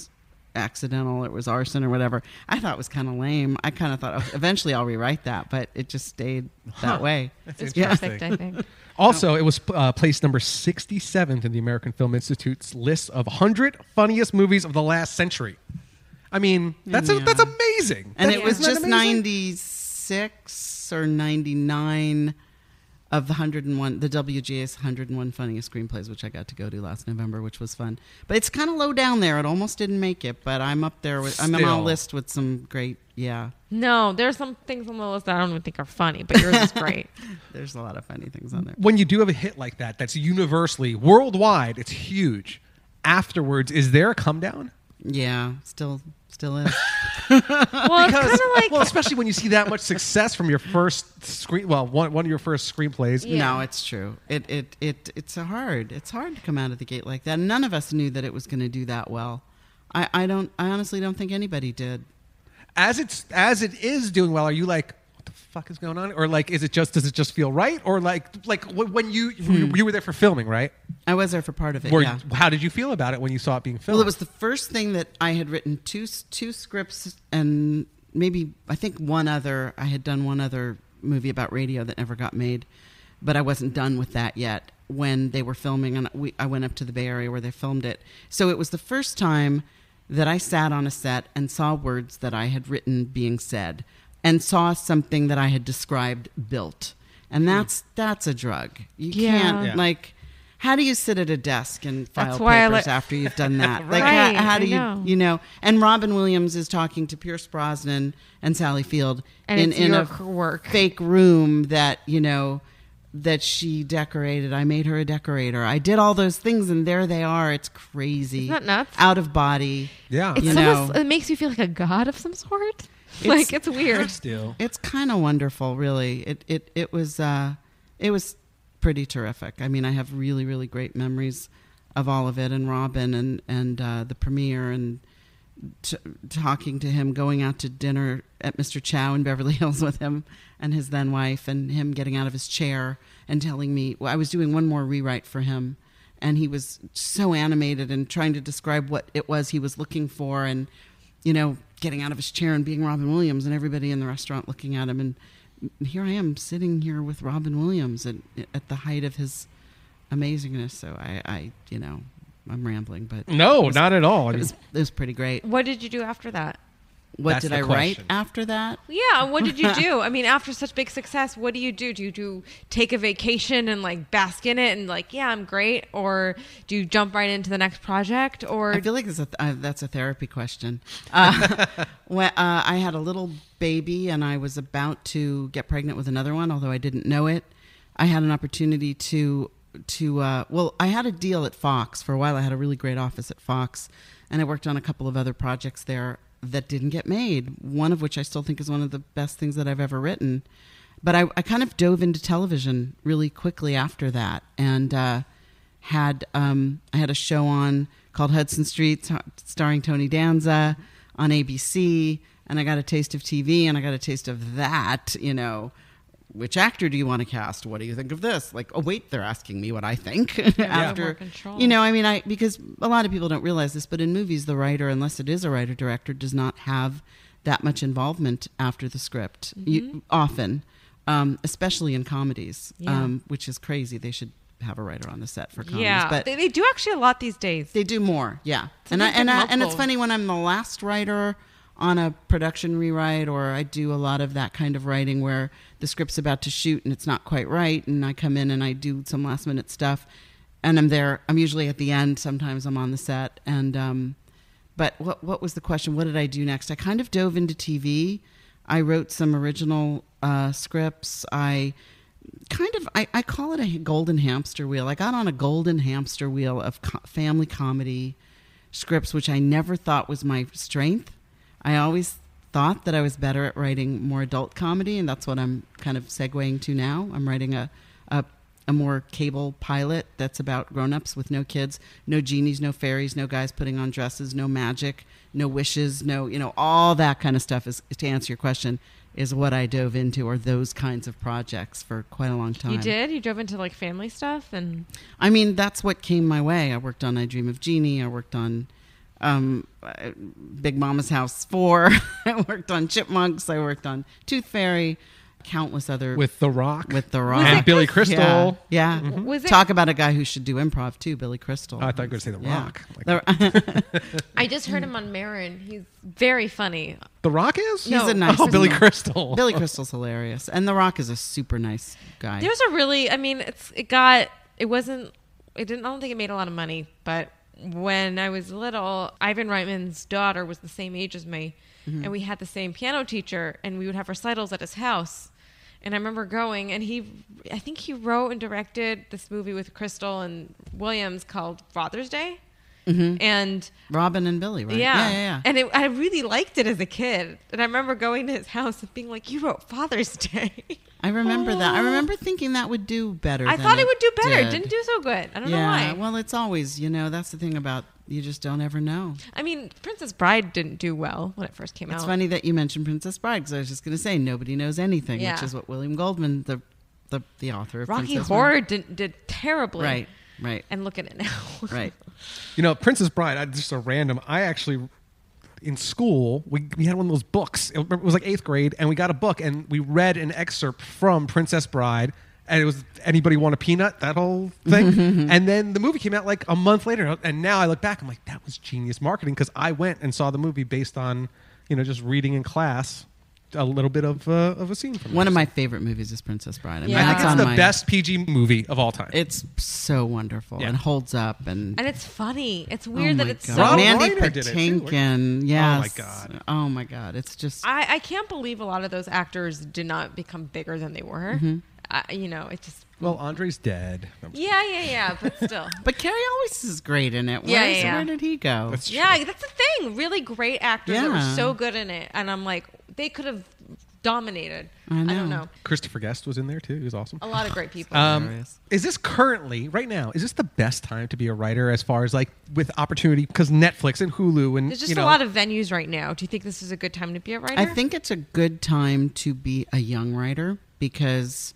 accidental, it was arson or whatever. I thought it was kind of lame. I kind of thought, oh, eventually I'll rewrite that, but it just stayed that Huh. way. That's It's interesting. perfect, I think. Also, it was uh, placed number sixty-seventh in the American Film Institute's list of one hundred funniest movies of the last century. I mean, that's a, Yeah. that's amazing. And That- it was isn't that just amazing? ninety-six or ninety-nine of the one hundred one, the W G A's one hundred one funniest screenplays, which I got to go to last November, which was fun. But it's kind of low down there. It almost didn't make it, but I'm up there with, I'm on a Still. list with some great, yeah. No, there's some things on the list that I don't even think are funny, but yours is great. There's a lot of funny things on there. When you do have a hit like that, that's universally, worldwide, it's huge. Afterwards, is there a come down? Yeah, still, still is. Well, it's kind of like well, especially when you see that much success from your first screen, well, one, one of your first screenplays. Yeah. No, it's true. It, it, it, it's a hard, it's hard to come out of the gate like that. None of us knew that it was going to do that well. I, I don't, I honestly don't think anybody did. As it's as it is doing well, are you like, what the fuck is going on? Or like, is it just does it just feel right? Or like like wh- when you Hmm. you were there for filming, right? I was there for part of it. Were- yeah. How did you feel about it when you saw it being filmed? Well, it was the first thing that I had written two two scripts and maybe I think one other. I had done one other movie about radio that never got made, but I wasn't done with that yet when they were filming, and we I went up to the Bay Area where they filmed it. So it was the first time that I sat on a set and saw words that I had written being said, and saw something that I had described built, and that's that's a drug. You Yeah. can't Yeah. like. How do you sit at a desk and file That's why I papers like- after you've done that? Like, Right, how, how do I you, know. you know? And Robin Williams is talking to Pierce Brosnan and Sally Field And in, it's in your a work. fake room that, you know, that she decorated. I made her a decorator. I did all those things, and there they are. It's crazy. Isn't that nuts? Out of body. yeah. It's you almost, know. it makes you feel like a god of some sort. like it's weird. Still. It's kind of wonderful, really. It it it was uh, it was pretty terrific. I mean, I have really really great memories of all of it, and Robin and and uh, the premiere, and t- talking to him, going out to dinner at Mister Chow in Beverly Hills with him and his then wife, and him getting out of his chair and telling me, well, I was doing one more rewrite for him, and he was so animated and trying to describe what it was he was looking for, and you know, getting out of his chair and being Robin Williams, and everybody in the restaurant looking at him, and here I am sitting here with Robin Williams at, at the height of his amazingness. So I, I, you know, I'm rambling, but No, it was, not at all. I it mean, was, it was pretty great. What did you do after that? What That's did the I question. write after that? Yeah, what did you do? I mean, after such big success, what do you do? Do you do take a vacation and like bask in it and like, yeah, I'm great, or do you jump right into the next project? Or I feel like it's a, uh, that's a therapy question. Uh, when, uh, I had a little baby and I was about to get pregnant with another one, although I didn't know it. I had an opportunity to to uh, well, I had a deal at Fox for a while. I had a really great office at Fox, and I worked on a couple of other projects there that didn't get made. One of which I still think is one of the best things that I've ever written. But I, I kind of dove into television really quickly after that, and uh, had um, I had a show on called Hudson Street, t- starring Tony Danza on A B C, and I got a taste of T V, and I got a taste of that. You know, which actor do you want to cast? What do you think of this? Like, oh wait, they're asking me what I think More after. control. You know, I mean, I because a lot of people don't realize this, but in movies, the writer, unless it is a writer director, does not have that much involvement after the script. You, often, um, especially in comedies, Yeah. um, which is crazy. They should have a writer on the set for comedies, yeah, but they, they do actually a lot these days. they do more. Yeah, So and they I, get and I, and it's multiple. funny when I'm the last writer on a production rewrite, or I do a lot of that kind of writing where the script's about to shoot and it's not quite right, and I come in and I do some last minute stuff, and I'm there. I'm usually at the end. Sometimes I'm on the set, and um, but what what was the question? What did I do next? I kind of dove into T V. I wrote some original uh, scripts. I kind of I, I call it a golden hamster wheel. I got on a golden hamster wheel of co- family comedy scripts, which I never thought was my strength. I always thought that I was better at writing more adult comedy, and that's what I'm kind of segueing to now. I'm writing a a, a more cable pilot that's about grown-ups with no kids, no genies, no fairies, no guys putting on dresses, no magic, no wishes, no, you know, all that kind of stuff is, to answer your question, is what I dove into, or those kinds of projects for quite a long time. You did? You drove into like family stuff and I mean, that's what came my way. I worked on I Dream of Jeannie. I worked on um, uh, Big Mama's House four. I worked on Chipmunks. I worked on Tooth Fairy. Countless other With The Rock. with The Rock and Billy Crystal. Yeah, yeah. Mm-hmm. Was it- Talk about a guy who should do improv too, Billy Crystal. Oh, I thought you were going to say The Yeah. Rock. Like, The- I just heard him on Marin. He's very funny. The Rock is? He's a nice. Oh, Billy Crystal. Billy Crystal's hilarious, and The Rock is a super nice guy. There's a really, I mean, it's it got, it wasn't, it didn't, I don't think it made a lot of money, but when I was little, Ivan Reitman's daughter was the same age as me, Mm-hmm. and we had the same piano teacher, and we would have recitals at his house. And I remember going, and he, I think he wrote and directed this movie with Crystal and Williams called Father's Day. Mm-hmm. And Robin and Billy, right? yeah, yeah, yeah. yeah. and it, I really liked it as a kid. And I remember going to his house and being like, "You wrote Father's Day." I remember that. I remember thinking that would do better. I than thought it would do better. It did. didn't do so good. I don't yeah, know why. well, it's always, you know, that's the thing about you just don't ever know. I mean, Princess Bride didn't do well when it first came It's out. funny that you mentioned Princess Bride because I was just going to say nobody knows anything, which Yeah. is what William Goldman, the the, the author of Rocky Princess Horror did, did terribly. Bride. Right, right, And look at it now. right. You know, Princess Bride, I, just a random, I actually, in school, we, we had one of those books. It, it was like eighth grade, and we got a book, and we read an excerpt from Princess Bride, and it was Anybody Want a Peanut, that whole thing. And then the movie came out like a month later, and now I look back, I'm like, that was genius marketing, because I went and saw the movie based on, you know, just reading in class a little bit of uh, of a scene from it. One of my favorite movies is Princess Bride. I mean, Yeah. I that's think it's on the my, best P G movie of all time. It's so wonderful Yeah. and holds up and. And it's funny. It's Oh weird my that it's God. so. Rob Mandy Reiner did it, too. Patinkin, yes. Oh, my God. Oh my God! It's just I, I can't believe a lot of those actors did not become bigger than they were. Mm-hmm. I, you know, it just. Well, Andre's dead. Yeah, yeah, yeah, but still. But Carrie Elwes is great in it. Yeah, Where's- yeah, yeah. Where did he go? That's true. Yeah, that's the thing. Really great actors that were Yeah. so good in it, and I'm like, they could have dominated. I I know. don't know. Christopher Guest was in there, too. He was awesome. A lot of great people. Um, Hilarious. is this currently, right now, is this the best time to be a writer as far as like with opportunity? Because Netflix and Hulu and There's just you know, a lot of venues right now. Do you think this is a good time to be a writer? I think it's a good time to be a young writer because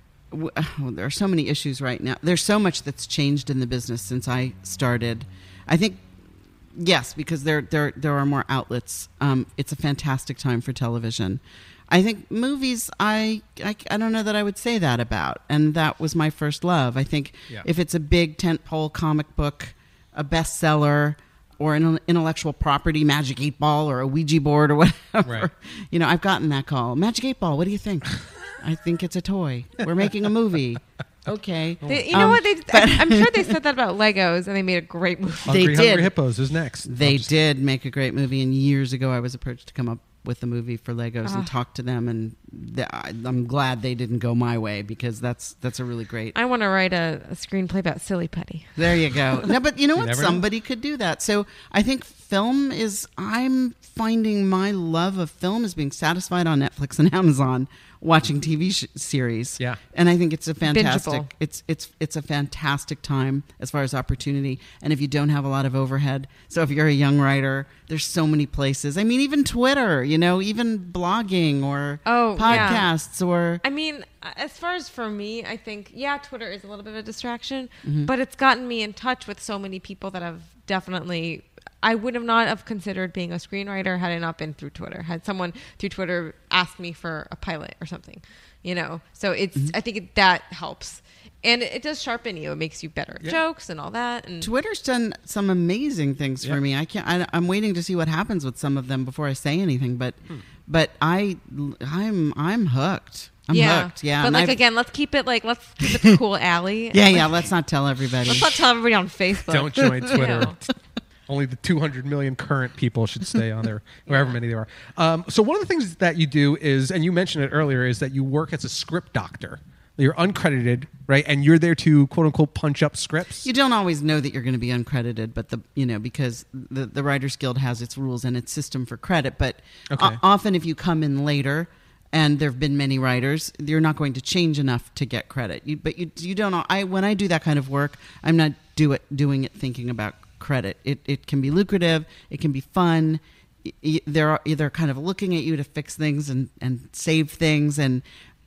w- oh, there are so many issues right now. There's so much that's changed in the business since I started. I think yes, because there there there are more outlets. Um, it's a fantastic time for television. I think movies, I, I, I don't know that I would say that about. And that was my first love. I think Yeah. if it's a big tentpole comic book, a bestseller, or an intellectual property, Magic eight Ball or a Ouija board or whatever, Right. you know, I've gotten that call. Magic eight Ball, what do you think? I think it's a toy. We're making a movie. Okay. They, you know Um, what? They, but- I, I'm sure they said that about Legos, and they made a great movie. They Hungry did. Hungry Hippos is next. They I'll just- did make a great movie, and years ago I was approached to come up with a movie for Legos Ah. and talk to them, and th- I- I'm glad they didn't go my way because that's that's a really great. I want to write a, a screenplay about Silly Putty. There you go. No, but you know You what? never know. Somebody could do that. So I think film is. I'm finding my love of film is being satisfied on Netflix and Amazon, watching T V sh- series. Yeah. and I think it's a fantastic. Bingeable. It's it's it's a fantastic time as far as opportunity. And if you don't have a lot of overhead, so if you're a young writer, there's so many places. I mean, even Twitter. You know, even blogging or Oh, yeah. podcasts or. I mean, as far as for me, I think, yeah, Twitter is a little bit of a distraction, Mm-hmm. but it's gotten me in touch with so many people that have definitely. I would have not have considered being a screenwriter had I not been through Twitter. Had someone through Twitter asked me for a pilot or something, you know. So it's. Mm-hmm. I think it, that helps, and it, it does sharpen you. It makes you better at Yeah. jokes and all that. And Twitter's done some amazing things Yeah. for me. I can't. I, I'm waiting to see what happens with some of them before I say anything. But, Hmm. but I, I'm, I'm hooked. I'm yeah, hooked. Yeah. But and like I've- again, let's keep it like let's keep it the cool alley. yeah, yeah. Let's not tell everybody. Let's not tell everybody on Facebook. Don't join Twitter. know. Only the two hundred million current people should stay on there, however many there are. Um, so one of the things that you do is, and you mentioned it earlier, is that you work as a script doctor. You're uncredited, right? And you're there to quote unquote punch up scripts. You don't always know that you're going to be uncredited, but the you know because the the Writers Guild has its rules and its system for credit. But Okay. o- often, if you come in later, and there have been many writers, you're not going to change enough to get credit. You, but you you don't know. I when I do that kind of work, I'm not do it doing it thinking about credit. It it can be lucrative. It can be fun. Y- y- They're either kind of looking at you to fix things and and save things and.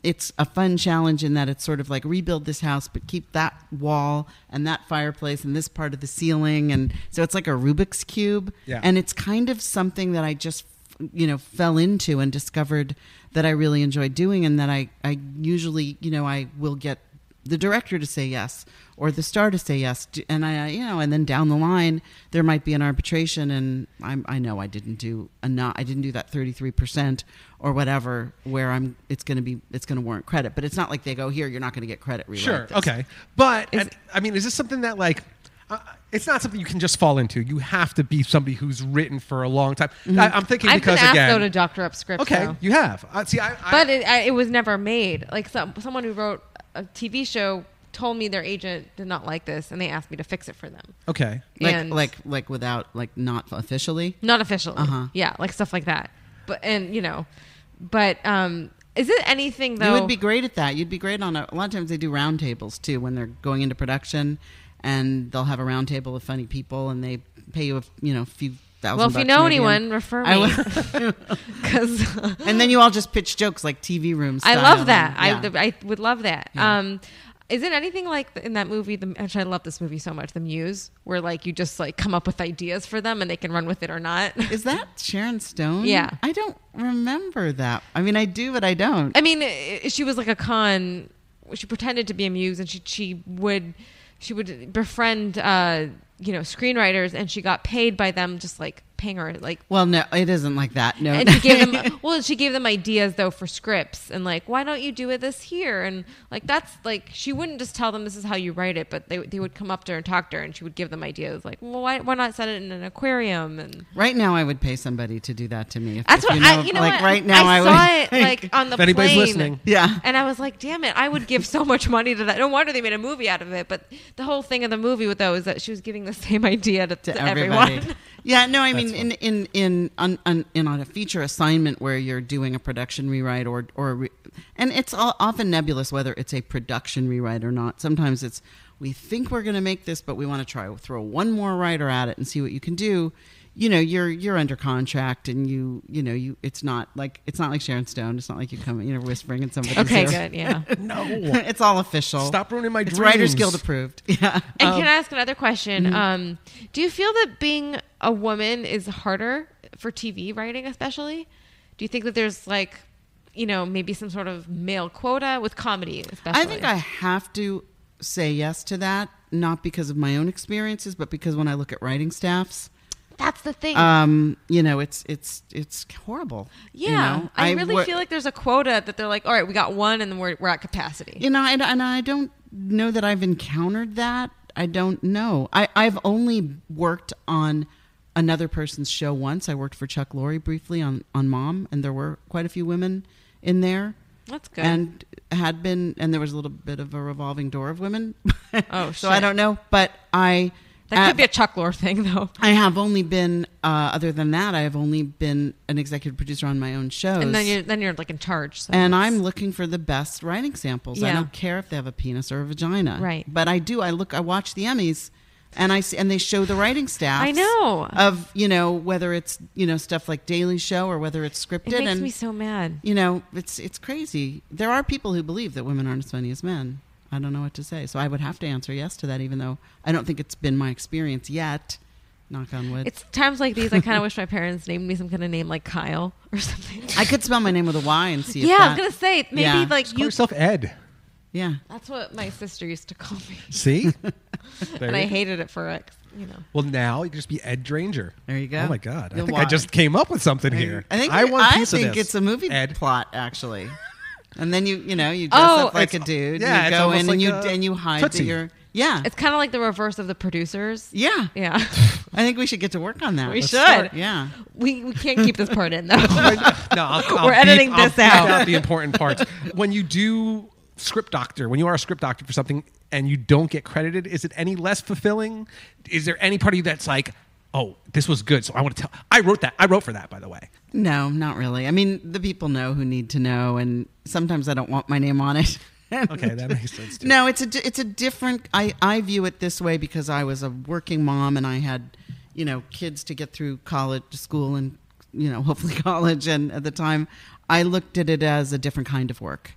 it's a fun challenge in that it's sort of like rebuild this house, but keep that wall and that fireplace and this part of the ceiling. And so it's like a Rubik's Cube. Yeah. And it's kind of something that I just, you know, fell into and discovered that I really enjoyed doing, and that I, I usually, you know, I will get the director to say yes or the star to say yes. And I, you know, and then down the line, there might be an arbitration, and I'm, I know I didn't do enough. I didn't do that thirty-three percent or whatever, where I'm, it's going to be, it's going to warrant credit, but it's not like they go, here, you're not going to get credit. Rewrite Sure. this. Okay. But Is- and, I mean, is this something that like, uh, it's not something you can just fall into. You have to be somebody who's written for a long time. I, I'm thinking I've because been asked again, though to doctor up scripts. okay, though. you have. Uh, see, I, I But it, I, it was never made. Like some, someone who wrote a T V show told me their agent did not like this, and they asked me to fix it for them. okay. Like, And- like, like without, like not officially. Not officially. Uh-huh. Yeah, like stuff like that. But and you know, but um, is it anything though? You would be great at that. You'd be great on a, a lot of times they do roundtables too when they're going into production, and they'll have a roundtable of funny people, and they pay you a you know few thousand. well, if you bucks know maybe, anyone, and- refer I me. will- Because and then you all just pitch jokes like T V room I style, love that. and- yeah. I I would love that. Yeah. Um, is it anything like the, in that movie? The, which I love this movie so much, The Muse, where like you just like come up with ideas for them and they can run with it or not. Is that Sharon Stone? Yeah. I don't remember that. I mean, I do, but I don't. I mean, i- she was like a con. She pretended to be a muse, and she she would she would befriend uh, you know screenwriters, and she got paid by them, just like paying her like. Well, no, it isn't like that. No, And she gave them well, she gave them ideas though for scripts, and like, why don't you do it this here? And like that's like she wouldn't just tell them this is how you write it, but they they would come up to her and talk to her, and she would give them ideas like, well, why why not set it in an aquarium? And right now, I would pay somebody to do that to me. If, that's if what you know, I you know like what right now, I, I, saw would, it like on the If anybody's plane. listening. yeah. And I was like, damn it, I would give so much money to that. No wonder they made a movie out of it. But the whole thing of the movie with though is that she was giving the same idea to, to to everybody. everyone. Yeah, no, I That's mean, in in in on, on in on a feature assignment where you're doing a production rewrite or or a re- and it's all, often nebulous whether it's a production rewrite or not. Sometimes it's we think we're going to make this, but we want to try throw one more writer at it and see what you can do. You know, you're you're under contract, and you you know you. It's not like it's not like Sharon Stone. It's not like you come you know whispering in somebody's Okay, ear. good, yeah. No. It's all official. Stop ruining my It's dreams. Writers Guild approved. Yeah. And Um, can I ask another question? Mm-hmm. Um, do you feel that being a woman is harder for T V writing, especially? Do you think that there's like, you know, maybe some sort of male quota with comedy, especially? I think I have to say yes to that, not because of my own experiences, but because when I look at writing staffs, That's the thing. um, you know, it's it's it's horrible. yeah, you know? I, really wo- feel like there's a quota that they're like, all right, we got one, and then we're we're at capacity. you know, and, and I don't know that I've encountered that. I don't know. I I've only worked on another person's show once. I worked for Chuck Lorre briefly on on Mom, and there were quite a few women in there. That's good. And had been, and there was a little bit of a revolving door of women. Oh, so I shit. don't know, but I. that could uh, be a Chuck Lorre thing, though. I have only been, uh, other than that, I have only been an executive producer on my own shows. And then you're then you're like in charge. So and it's- I'm looking for the best writing samples. I Yeah. don't care if they have a penis or a vagina. Right. But I do. I look. I watch the Emmys, and I see, and they show the writing staff. I know. Of you know whether it's you know stuff like Daily Show or whether it's scripted. It makes and me so mad. you know it's it's crazy. There are people who believe that women aren't as funny as men. I don't know what to say. So I would have to answer yes to that, even though I don't think it's been my experience yet. Knock on wood. It's times like these I kind of wish my parents named me some kind of name like Kyle or something. I could spell my name with a Y and see if yeah, I that, was gonna say maybe Yeah. like Call you. yourself Ed. yeah. That's what my sister used to call me, See? There and I you- hated it for it. You know. Well, now you can just be Ed Dranger. There you go. Oh my God! I You'll think I watch. just came up with something here. I think I want a I piece of think this. it's a movie Ed. plot actually. And then you you know you dress Oh, up like a it's- dude. yeah, you it's go almost in like and you a and you hide Tootsie. that you're yeah It's kind of like the reverse of the producers. yeah. Yeah, I think we should get to work on that. we Let's should. start. Yeah. We we can't keep this part in though. no, I'll, I'll We're beep- editing I'll this beep out. out the important parts. When you do script doctor, when you are a script doctor for something and you don't get credited, is it any less fulfilling? Is there any part of you that's like, oh, this was good, so I want to tell? I wrote that. I wrote for that, by the way. No, not really. I mean, the people know who need to know, and sometimes I don't want my name on it. Okay, that makes sense too. No, it's a di- it's a different. I I view it this way because I was a working mom and I had, you know, kids to get through college, school, and you know, hopefully college. And at the time, I looked at it as a different kind of work.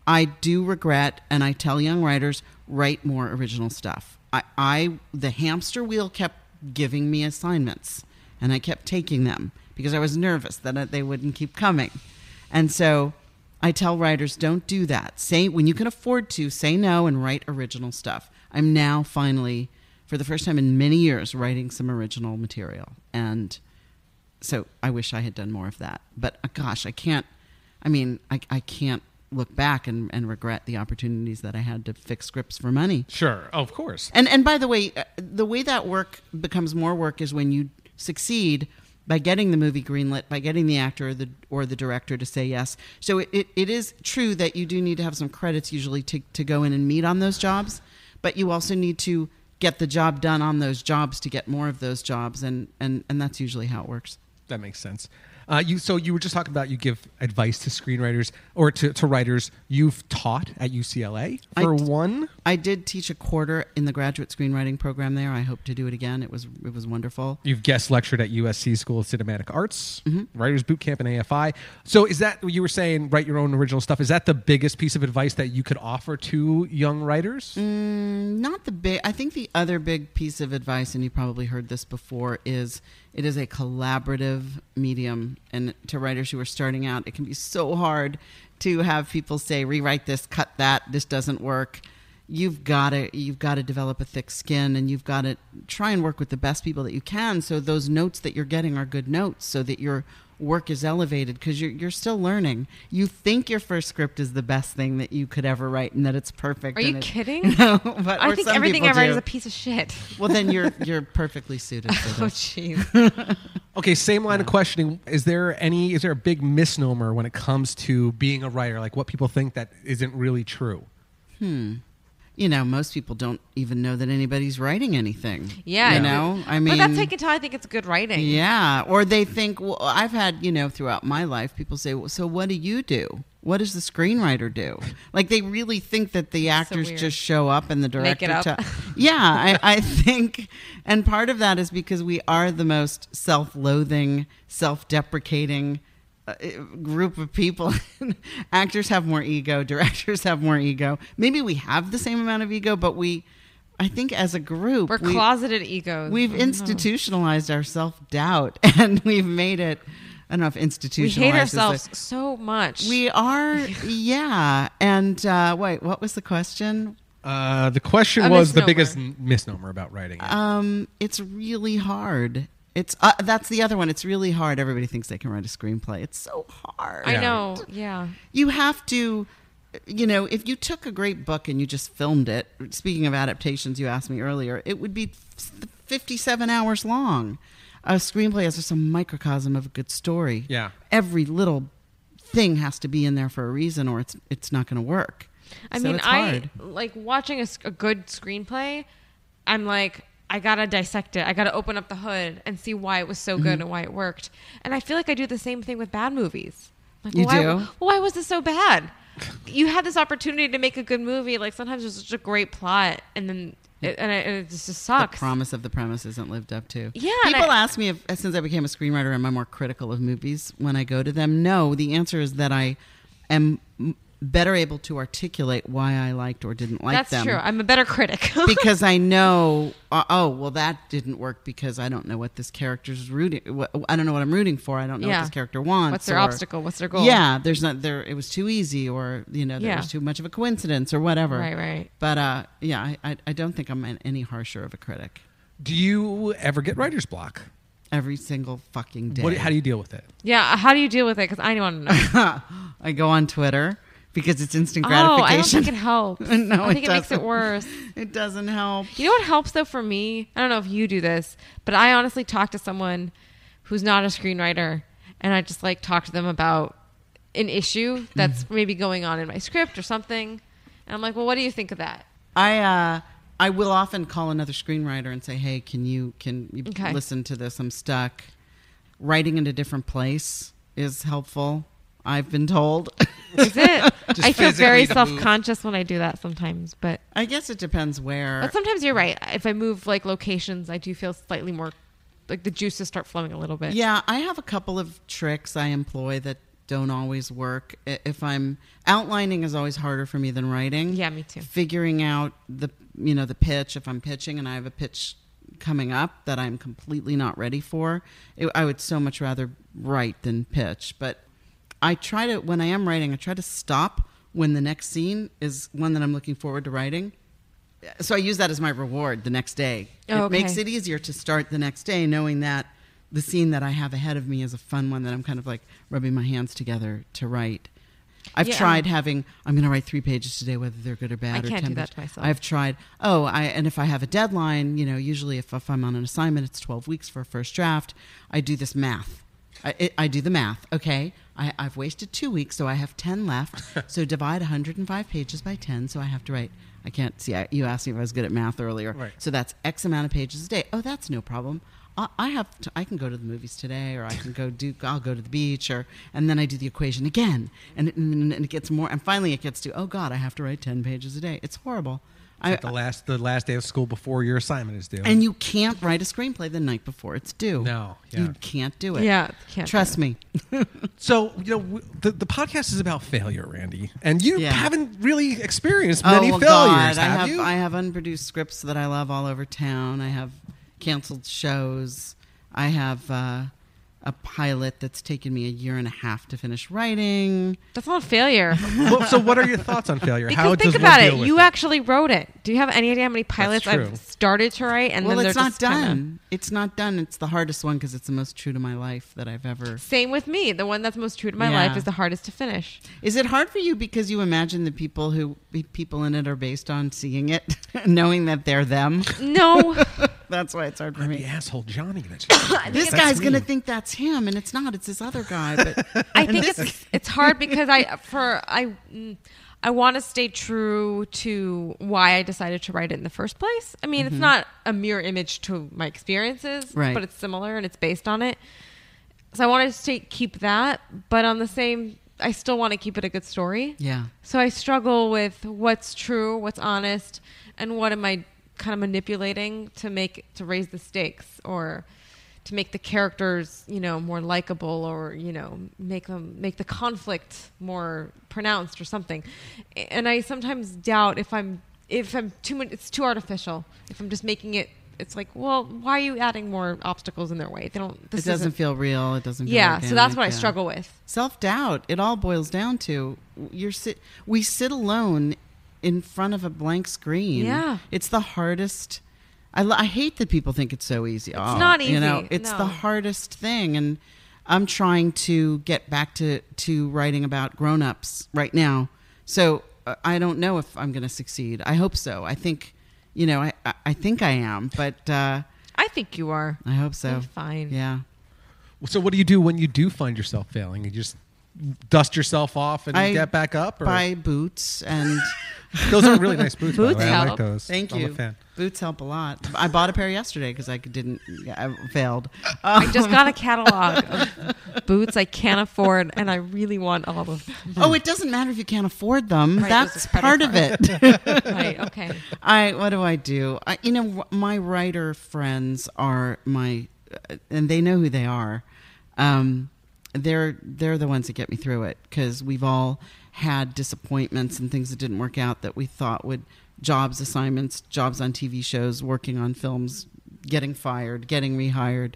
I do regret, and I tell young writers, write more original stuff. I, I the hamster wheel kept giving me assignments, and I kept taking them because I was nervous that they wouldn't keep coming. And so I tell writers, don't do that. Say, when you can afford to, say no and write original stuff. I'm now finally, for the first time in many years, writing some original material. And so I wish I had done more of that. But uh, gosh, I can't, I mean, I, I can't look back and, and regret the opportunities that I had to fix scripts for money. Sure, of course. And and by the way, uh, the way that work becomes more work is when you succeed by getting the movie greenlit, by getting the actor or the or the director to say yes. So it, it, it is true that you do need to have some credits usually to, to go in and meet on those jobs, but you also need to get the job done on those jobs to get more of those jobs, and, and, and that's usually how it works. That makes sense. Uh, you so you were just talking about you give advice to screenwriters or to, to writers. You've taught at U C L A for I d- one. I did teach a quarter in the graduate screenwriting program there. I hope to do it again. It was it was wonderful. You've guest lectured at U S C School of Cinematic Arts, Mm-hmm. Writers Boot Camp, and A F I. So is that, you were saying, write your own original stuff? Is that the biggest piece of advice that you could offer to young writers? Mm, not the big. I think the other big piece of advice, and you probably heard this before, is it is a collaborative medium. And to writers who are starting out, it can be so hard to have people say, rewrite this, cut that, this doesn't work. You've got to you've got to develop a thick skin, and you've got to try and work with the best people that you can, so those notes that you're getting are good notes, so that your work is elevated, because you're you're still learning. You think your first script is the best thing that you could ever write, and that it's perfect. Are you and it- kidding? No, but I or think some everything people I write do. is a piece of shit. Well, then you're you're perfectly suited for Oh, this. jeez. Okay, same line of questioning. Is there any? Is there a big misnomer when it comes to being a writer? Like what people think that isn't really true? You know, most people don't even know that anybody's writing anything. Yeah. you know, I mean, but that's how you can tell I think it's good writing. yeah. Or they think, well, I've had, you know, throughout my life, people say, well, so what do you do? What does the screenwriter do? Like they really think that the actors weird. just show up and the Make director. it up. tell- yeah, I, I think, and part of that is because we are the most self-loathing, self-deprecating uh, group of people. Actors have more ego. Directors have more ego. Maybe we have the same amount of ego, but we, I think, as a group, We're we, closeted egos. we've I don't know. institutionalized our self-doubt, and we've made it. I don't know if We institutionalized. hate is the- ourselves so much. we are, yeah. And uh, wait, what was the question? Uh, the question A was the misnomer. biggest n- misnomer about writing. Um, it's really hard. It's uh, that's the other one. It's really hard. Everybody thinks they can write a screenplay. It's so hard. I Yeah. know. Yeah. You have to, you know, if you took a great book and you just filmed it. Speaking of adaptations, you asked me earlier, it would be fifty-seven hours long. A screenplay is just a microcosm of a good story. Yeah. Every little thing has to be in there for a reason, or it's it's not going to work. I So mean, it's I hard. like watching a, s- a good screenplay. I'm like, I gotta dissect it. I gotta open up the hood and see why it was so Mm-hmm. good and why it worked. And I feel like I do the same thing with bad movies. Like, You why, do? Why was this so bad? You had this opportunity to make a good movie. Like sometimes there's such a great plot, and then it, and it, it just, just sucks. The promise of the premise isn't lived up to. Yeah, and People I- ask me if, since I became a screenwriter, am I more critical of movies when I go to them? No. The answer is that I am m- better able to articulate why I liked or didn't like That's them. true. I'm a better critic. Because I know, uh, oh, well, that didn't work because I don't know what this character's rooting. What, I don't know what I'm rooting for. I don't know Yeah. what this character wants. What's their or- obstacle? What's their goal? Yeah, there's not there. It was too easy, or you know, there Yeah. was too much of a coincidence, or whatever. Right, right. But uh, yeah, I, I, I don't think I'm an- any harsher of a critic. Do you ever get writer's block? Every single fucking day. What, how do you deal with it? Yeah. How do you deal with it? Because I want to know. I go on Twitter because it's instant Oh, I don't gratification. think it helps. No, I think it it, makes it doesn't. worse. It doesn't help. You know what helps though for me? I don't know if you do this, but I honestly talk to someone who's not a screenwriter, and I just like talk to them about an issue that's maybe going on in my script or something, and I'm like, well, what do you think of that? I uh, I will often call another screenwriter and say, hey, can you can you Okay. listen to this? I'm stuck. Writing in a different place is helpful. I've been told. Is it? Just I feel very physically to move. self-conscious when I do that sometimes, but I guess it depends where. but sometimes you're right. If I move like locations, I do feel slightly more like the juices start flowing a little bit. Yeah, I have a couple of tricks I employ that don't always work. I- If I'm outlining is always harder for me than writing. Yeah, me too. Figuring out the you know the pitch. If I'm pitching and I have a pitch coming up that I'm completely not ready for, it, I would so much rather write than pitch. But I try to when I am writing, I try to stop when the next scene is one that I'm looking forward to writing. So I use that as my reward the next day. Oh, it okay. makes it easier to start the next day knowing that the scene that I have ahead of me is a fun one that I'm kind of like rubbing my hands together to write. I've Yeah. tried having, I'm going to write three pages today, whether they're good or bad. I or can't ten do that pages. to myself. I've tried, oh, I and if I have a deadline, you know, usually if, if I'm on an assignment, it's twelve weeks for a first draft. I do this math. I, it, I do the math. Okay, I, I've wasted two weeks, so I have ten left. So divide one hundred five pages by ten, so I have to write. I can't see. I, you asked me if I was good at math earlier. Right. So that's X amount of pages a day. Oh, that's no problem. I, I have. To, I can go to the movies today, or I can go do. I'll go to the beach, or and then I do the equation again, and it, and it gets more. And finally, it gets to. Oh God, I have to write ten pages a day. It's horrible. It's like the last the last day of school before your assignment is due. And you can't write a screenplay the night before it's due. No, yeah. You can't do it. Yeah, can't do Trust it. me. So, you know, w- the, the podcast is about failure, Randy. And you Yeah. haven't really experienced many oh, well, failures, God. I have, have you? I have unproduced scripts that I love all over town. I have canceled shows. I have uh, a pilot that's taken me a year and a half to finish writing. That's not a failure. Well, so what are your thoughts on failure? Because How think does one about deal it. with You it? actually wrote it. Do you have any idea how many pilots true. I've started to write and well, then it's they're not just kinda- done. It's not done. It's the hardest one because it's the most true to my life that I've ever. Same with me. The one that's most true to my Yeah. life is the hardest to finish. Is it hard for you because you imagine the people who people in it are based on seeing it, knowing that they're them? No. That's why it's hard for I'm me. the asshole Johnny. That's This That's guy's me. gonna think that's him, and it's not. It's this other guy. But I think it's it's hard because I for I mm, I want to stay true to why I decided to write it in the first place. I mean, it's not a mirror image to my experiences, Right. but it's similar and it's based on it. So I want to stay keep that, but on the same, I still want to keep it a good story. yeah, So I struggle with what's true, what's honest, and what am I kind of manipulating to make to raise the stakes or to make the characters, you know, more likable or, you know, make them make the conflict more pronounced or something. And I sometimes doubt if I'm if I'm too much it's too artificial. If I'm just making it it's like, well, why are you adding more obstacles in their way? They don't this it doesn't isn't- feel real. It doesn't. Feel Yeah, so that's organic, what I yeah. struggle with. Self doubt. It all boils down to you're sit. We sit alone in front of a blank screen. Yeah. it's the hardest. I, lo- I hate that people think it's so easy. It's not You know, easy, it's no. the hardest thing, and I'm trying to get back to to writing about grown-ups right now. So uh, I don't know if I'm going to succeed. I hope so. I think, you know, I I, I think I am, but uh, I think you are. I hope so. You're fine. Yeah. So what do you do when you do find yourself failing? You just dust yourself off and I get back up? Or? Buy boots and. Those are really nice boots. by the Boots way. I like help. those. Thank I'm you. a fan. Boots help a lot. I bought a pair yesterday because I didn't. Yeah, I failed. I just got a catalog of boots I can't afford, and I really want all of them. Oh, it doesn't matter if you can't afford them. Right, That's those are part credit of it. Right, okay. I what do I do? I, you know, my writer friends are my, uh, and they know who they are. Um, they're they're the ones that get me through it because we've all had disappointments and things that didn't work out that we thought would jobs, assignments, jobs on T V shows, working on films, getting fired, getting rehired.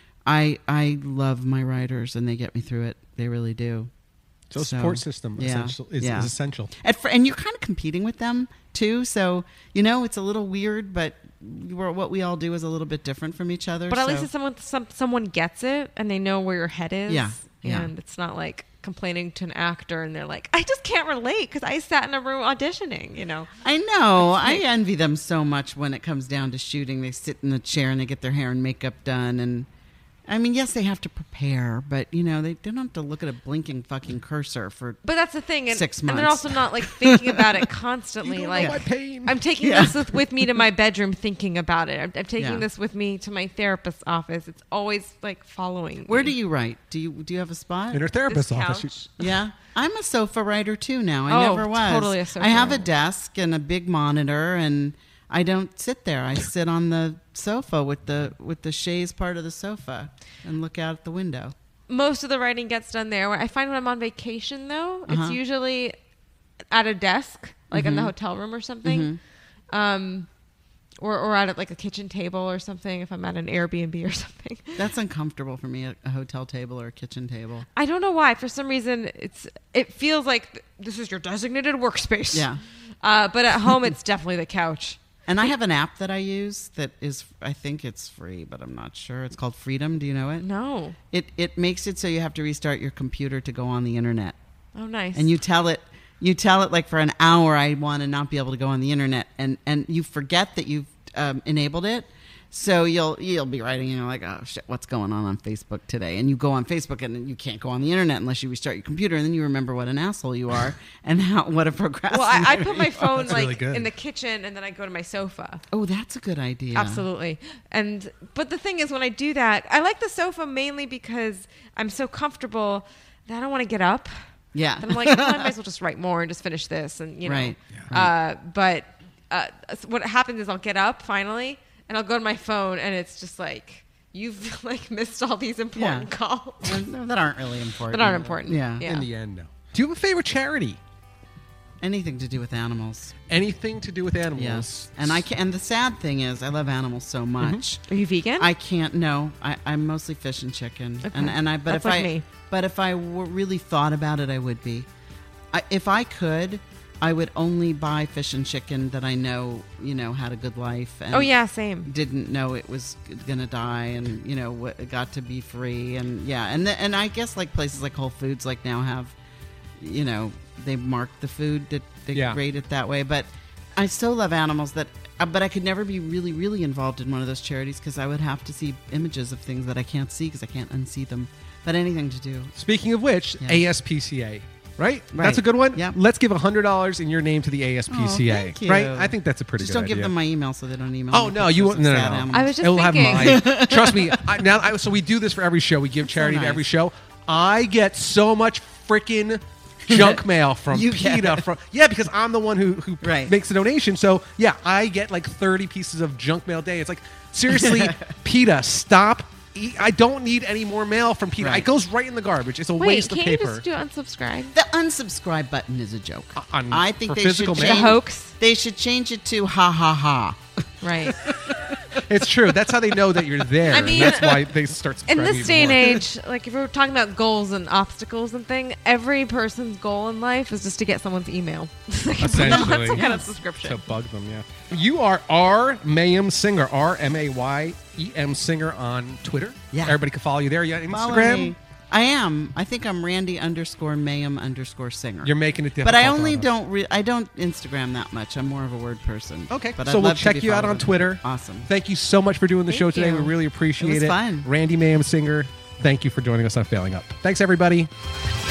I I love my writers and they get me through it. They really do. So, support system yeah, essential, is, yeah. is essential. At fir- and you're kind of competing with them too. So you know it's a little weird, but we're, what we all do is a little bit different from each other. But at so. least if someone some, someone gets it and they know where your head is. Yeah, yeah. And it's not like complaining to an actor and they're like, I just can't relate because I sat in a room auditioning, you know. I know. I That's nice. envy them so much when it comes down to shooting. They sit in the chair and they get their hair and makeup done. And I mean, yes, they have to prepare, but you know, they don't have to look at a blinking fucking cursor for. But that's the thing. And, Six and they're months. also not like thinking about it constantly. You don't like know my pain. I'm taking Yeah. this with, with me to my bedroom thinking about it. I'm, I'm taking Yeah. this with me to my therapist's office. It's always like following. Where me. do you write? Do you do you have a spot? In her therapist's This office. couch. Yeah, I'm a sofa writer too now. I Oh, never was. totally a sofa I have a writer. desk and a big monitor, and I don't sit there. I sit on the sofa with the with the chaise part of the sofa and look out the window. most of the writing gets done there. I find when I'm on vacation, though, Uh-huh. it's usually at a desk, like in the Mhm. hotel room or something. Um, or, or at like a kitchen table or something if I'm at an Airbnb or something. That's uncomfortable for me, a, a hotel table or a kitchen table. I don't know why. For some reason, it's it feels like th- this is your designated workspace. Yeah. Uh, but at home, it's definitely the couch. And I have an app that I use that is, I think it's free, but I'm not sure. It's called Freedom. Do you know it? No. It it makes it so you have to restart your computer to go on the internet. Oh, nice. And you tell it, you tell it like for an hour, I want to not be able to go on the internet, and and you forget that you've um, enabled it. So you'll you'll be writing, and you're like, oh shit, what's going on on Facebook today? And you go on Facebook, and then you can't go on the internet unless you restart your computer, and then you remember what an asshole you are and how what a procrastinator. well, I, I put my you are. phone That's like really good. in the kitchen, and then I go to my sofa. Oh, that's a good idea. Absolutely. And but the thing is, when I do that, I like the sofa mainly because I'm so comfortable that I don't want to get up. Yeah. And I'm like, well, I might as well just write more and just finish this, and you know. Right. Uh, but uh, what happens is I'll get up finally, and I'll go to my phone, and it's just like you've like missed all these important Yeah. calls No, that aren't really important. that aren't important. Yeah. Yeah. In the end, no. Do you have a favorite charity? Anything to do with animals. Anything to do with animals? Yes. And I can, and the sad thing is, I love animals so much. Are you vegan? I can't. No, I, I'm mostly fish and chicken. Okay. And and I. But That's if like I. me. But if I were really thought about it, I would be. I, if I could, I would only buy fish and chicken that I know, you know, had a good life. And oh yeah, same. didn't know it was going to die, and you know, what- it got to be free, and yeah, and the, and I guess like places like Whole Foods like now have, you know, they mark the food that they Yeah. rate it that way. But I still love animals that, uh, but I could never be really, really involved in one of those charities because I would have to see images of things that I can't see because I can't unsee them. But anything to do. Speaking of which, Yeah. A S P C A. Right? That's Right. a good one. Yep. Let's give one hundred dollars in your name to the A S P C A. Oh, thank you. Right? I think that's a pretty Just good don't give idea. them my email so they don't email Oh me no, you pictures won't. of No, no, sad no. animals. I was just it will have thinking. mine. Trust me. I, now, I, so we do this for every show. We give charity to nice. every show. I get so much freaking junk mail from You get PETA. it. From yeah, because I'm the one who who Right. makes the donation. So yeah, I get like thirty pieces of junk mail a day. It's like seriously, PETA, stop. E- I don't need any more mail from PETA. Right. It goes right in the garbage. It's a Wait, waste of can't you paper. just do unsubscribe? The unsubscribe button is a joke. Uh, on- I think for they physical should mail? change The hoax? They should change it to ha ha ha. Right. It's true. That's how they know that you're there. I and mean, that's why they start In subscribing this even day and more. age, like if we're talking about goals and obstacles and thing, every person's goal in life is just to get someone's email. Like, Essentially. some kind of to subscription. bug them, yeah. You are R Mayhem Singer, R M A Y E M Singer on Twitter. Yeah. Everybody can follow you there. Yeah, Follow Instagram. me. I am. I think I'm Randy underscore Mayhem underscore singer. You're making it difficult. but I only on us. don't. Re- I don't Instagram that much. I'm more of a word person. Okay, But so I'd we'll love to check be you out on followed. Twitter. Awesome. Thank you so much for doing the Thank show today. you. We really appreciate It was it. fun. Randy Mayhem Singer, thank you for joining us on Failing Up. Thanks, everybody.